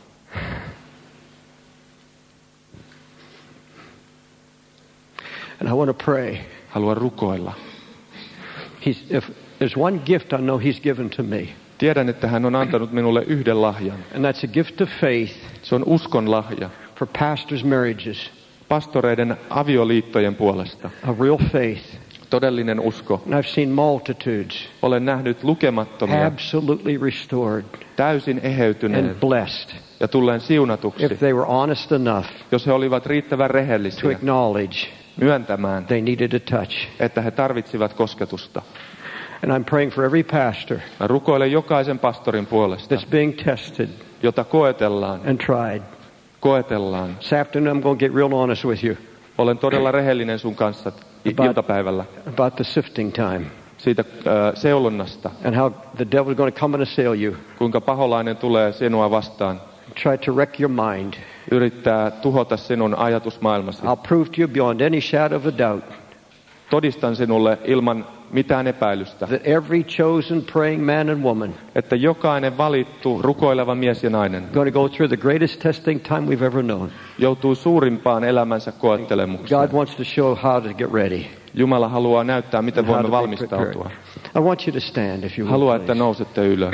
And I want to pray. Haluan rukoilla. He's, if there's one gift I know He's given to me, Tiedän, että hän on antanut minulle yhden lahjan. and that's a gift of faith Se on uskon lahja. for pastors' marriages. Pastoreiden avioliittojen puolesta. A real faith. Todellinen usko. And I've seen multitudes Olen nähnyt lukemattomia, absolutely restored täysin and eheytyneet blessed ja tulleen siunatuksi, if they were honest enough jos he olivat riittävän to rehellisiä acknowledge myöntämään, they needed a touch. että he tarvitsivat kosketusta. And I'm praying for every pastor Mä rukoilen jokaisen pastorin puolesta, that's being tested jota koetellaan, and tried. koetellaan. This afternoon I'm going to get real honest with you Olen todella rehellinen sun kanssa About- iltapäivällä about the sifting time siitä äh, seulonnasta, and how the devil's going to come and assail you, kuinka paholainen tulee sinua vastaan, try to wreck your mind. yrittää tuhota sinun ajatusmaailmasi. I'll prove to you beyond any shadow of a doubt Todistan sinulle ilman mitään epäilystä, that every chosen praying man and woman että jokainen valittu rukoileva mies ja nainen is going to go through the greatest testing time we've ever known. joutuu suurimpaan elämänsä God koettelemukseen. wants to show how to get ready. Jumala haluaa näyttää, miten and how voimme to be valmistautua. prepared. I want you to stand if you will, Haluaa, että please. nousette ylös.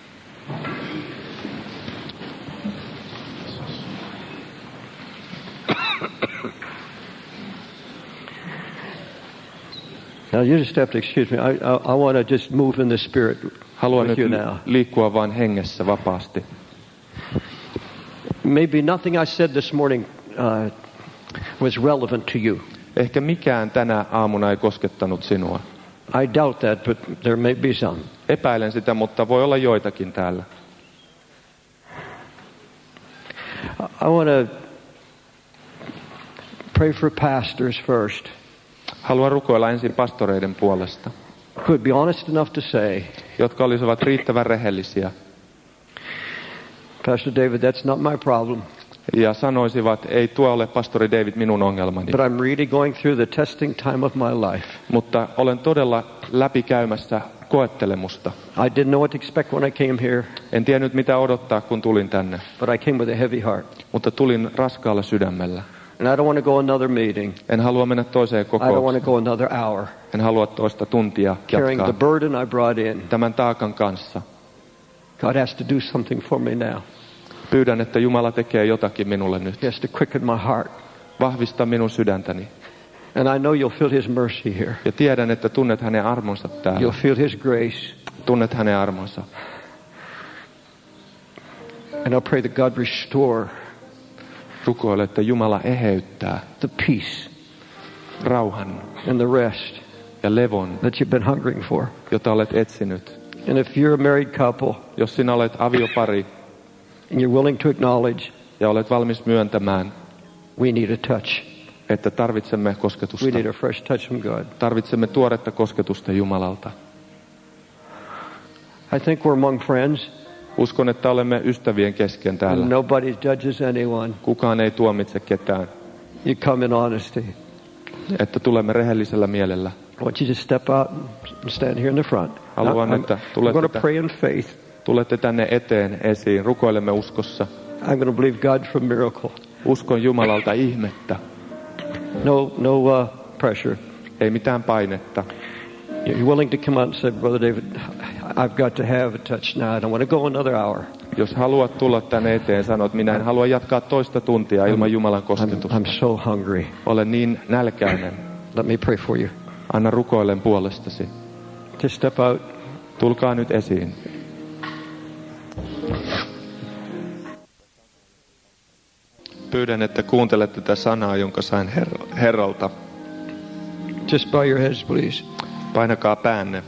Now you just have to excuse me. I, I, I want to just move in the spirit Haluan with nyt you now. liikkua vain hengessä vapaasti. Maybe nothing I said this morning uh, was relevant to you. Ehkä mikään tänä aamuna ei koskettanut sinua. I doubt that, but there may be some. Epäilen sitä, mutta voi olla joitakin täällä. I want to pray for pastors first. Haluan rukoilla ensin pastoreiden puolesta. who would be honest enough to say, jotka olisivat riittävän rehellisiä Pastor David, that's not my problem. ja sanoisivat, ei tuo ole pastori David minun ongelmani. But I'm really going through the testing time of my life. Mutta olen todella läpikäymässä koettelemusta. I didn't know what to expect when I came here, En tiennyt mitä odottaa, kun tulin tänne, but I came with a heavy heart. mutta tulin raskaalla sydämellä. And I don't want to go another meeting. En halua mennä toiseen I don't want kokoukseen. to go another hour. En halua toista tuntia Carrying the jatkaa burden I brought in. tämän taakan kanssa. God has to do something for me now. Pyydän, että Jumala tekee jotakin minulle nyt. He has to quicken my heart. Vahvista minun sydäntäni. And I know you'll feel His mercy here. Ja tiedän, että tunnet hänen armonsa täällä. You'll feel His grace. Tunnet hänen armonsa. And I pray that God restore Rukoile, että Jumala eheyttää the peace rauhan and the rest ja levon, that you've been hungering for. jota olet etsinyt. And if you're a married couple Jos sinä olet aviopari and you're willing to acknowledge, ja olet valmis myöntämään, we need a touch. että tarvitsemme We kosketusta. need a fresh touch from God. Tarvitsemme tuoretta kosketusta Jumalalta. I think we're among friends. Uskon, että olemme ystävien kesken täällä. Nobody judges anyone. Kukaan ei tuomitse ketään. You come in honesty. Että tulemme rehellisellä mielellä. I want you to step out and stand here in the front. Haluan, Now, I'm, että I'm tulette, going to pray in faith. tulette tänne eteen esiin. Rukoilemme uskossa. I'm going to believe God for a miracle. Uskon Jumalalta ihmettä. No, no uh, pressure. Ei mitään painetta. You're willing to come out and say, Brother David, I've got to have a touch now. I don't want to go another hour. Jos haluat tulla tänne eteen, sanot, minä en halua jatkaa toista tuntia ilman Jumalan I'm, kosketusta. I'm so hungry. Olen niin nälkäinen. Let me pray for you. Anna rukoilen puolestasi. Just step out. Tulkaa nyt esiin. Pyydän, että kuuntelet tätä sanaa, jonka sain Her- Herralta. Just bow your heads, please. Painakaa päänne.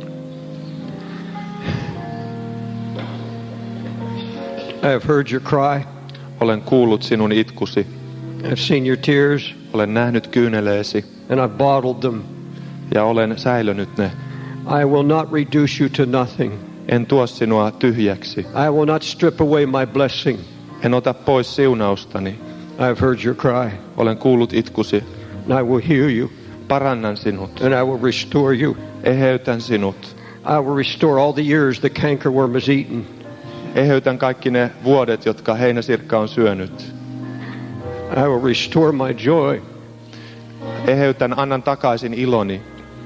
I have heard your cry. Olen kuullut sinun itkusi. I've seen your tears, Olen nähnyt kyyneleesi and I've bottled them. ja olen säilönyt ne. I will not reduce you to nothing. En tuo sinua tyhjäksi. I will not strip away my blessing. En ota pois siunaustani. I have heard your cry, Olen kuullut itkusi. and I will heal you, Parannan sinut. and I will restore you. Eheytän sinut. I will restore all the years the cankerworm has eaten. Eheytän kaikki ne vuodet, jotka heinäsirkka on syönyt. I will restore my joy. Eheytän, annan takaisin iloni.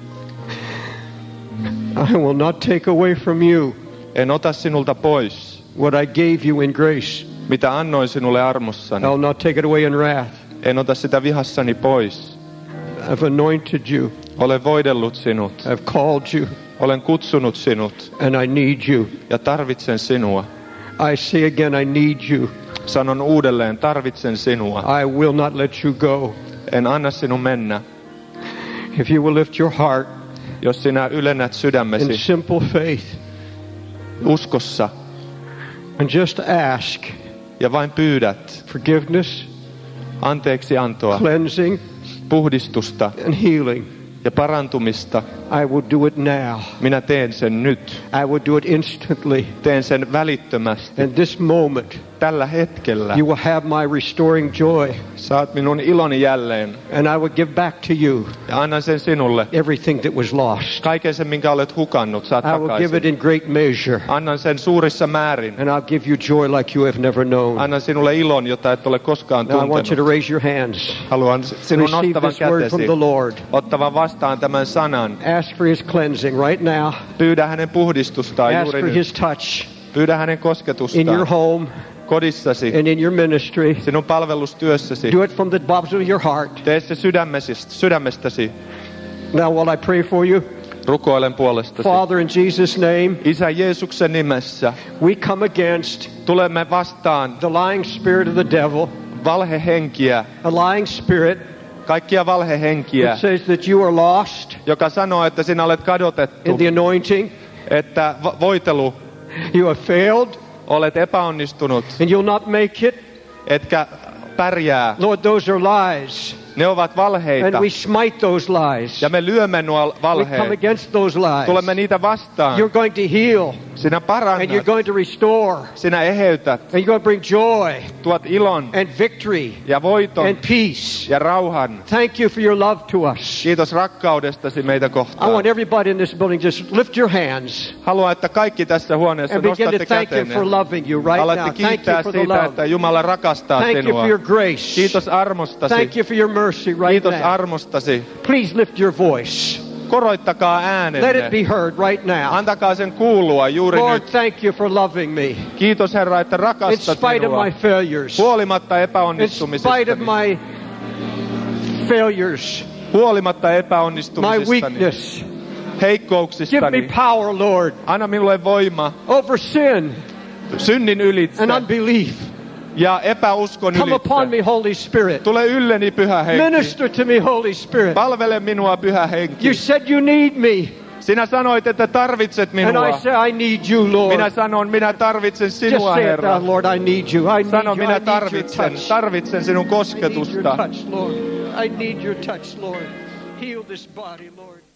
I will not take away from you En ota sinulta pois, what I gave you in grace. mitä annoin sinulle armossani. I will not take it away in wrath. En ota sitä vihassani pois. I've anointed you. Olen voidellut sinut. I've called you, Olen kutsunut sinut and I need you. ja tarvitsen sinua. I say again, I need you. Sanon uudelleen, tarvitsen sinua. I will not let you go. En anna sinun mennä. If you will lift your heart Jos sinä ylennät in sydämesi simple faith uskossa and just ask ja vain pyydät forgiveness, anteeksi antoa, cleansing, puhdistusta and healing, ja parantumista, I will do it now. minä teen sen nyt. I will do it instantly. Teen sen välittömästi. And this moment, Tällä hetkellä you will have my restoring joy, saat minun iloni jälleen and I will give back to you ja annan sen sinulle. everything that was lost. Kaiken sen, minkä olet hukannut, saat I will give it takaisin. in great measure, Annan sen suurissa määrin. and I'll give you joy like you have never known. Annan sinulle ilon, jota et ole koskaan Now I want you to tuntenut. raise your hands. Haluan sinun Receive ottavan this word from kätesi, the Lord. ottavan vastaan tämän sanan. Ask for His cleansing right now. Pyydä hänen puhdistustaan Ask juuri for nyt. His touch Pyydä hänen in your kosketustaan home kodissasi, and in your ministry. sinun palvelustyössäsi. Do it from the bottom of your heart. Tee se sydämesis- sydämestäsi. Now while I pray for you, Rukoilen puolestasi. Father, in Jesus' name, Isä Jeesuksen nimessä we come against tulemme vastaan the lying spirit of the devil, valhehenkiä, a lying spirit kaikkia valhehenkiä, that says that you are lost joka sanoo, että sinä olet kadotettu, in the anointing, että vo- voitelu, you have failed, olet epäonnistunut, and you'll not make it. etkä pärjää. Lord, those are lies. Ne ovat valheita. And we smite those lies. Ja me lyömme nuo We come valheet. against those lies. Tulemme niitä vastaan. You're going to heal. Sinä And parannat. you're going to restore. Sinä eheytät. And you're going to bring joy Tuot ilon and victory ja voiton and peace. ja rauhan. Thank you for your love to us. Kiitos rakkaudestasi meitä I kohtaan. want everybody in this building just lift your hands Haluan, että kaikki tässä huoneessa and begin to nostatte thank Him kätenne. for loving you right Alatte now. Thank kiittää you for the siitä, love. että Jumala rakastaa Thank you sinua. for your grace. Kiitos armostasi. Thank you for your mercy right Kiitos now. armostasi. Please lift your voice. Koroittakaa Let it äänenne. be heard right now. Antakaa sen kuulua juuri Lord, nyt. thank you for loving me. Kiitos Herra, että In rakastat spite of minua. my failures. Huolimatta In spite of epäonnistumisestani. my failures. Huolimatta My epäonnistumisestani. weakness. Give me Heikkouksistani. power, Lord, Anna minulle voima over sin synnin ylitse and unbelief. ja epäuskon Come upon ylitse. me, Holy Spirit. Tule ylleni, Pyhä Henki. Minister to me, Holy Spirit. Palvele minua, Pyhä Henki. You said you need me. Sinä sanoit, että tarvitset And I minua. say I need you, Lord. Minä sanon, minä tarvitsen Just sinua, say it Herra. now, Lord. I need you. I need Sano, you. I minä need your tarvitsen, touch. tarvitsen sinun I need your kosketusta. touch, Lord. I need your touch, Lord. Heal this body, Lord.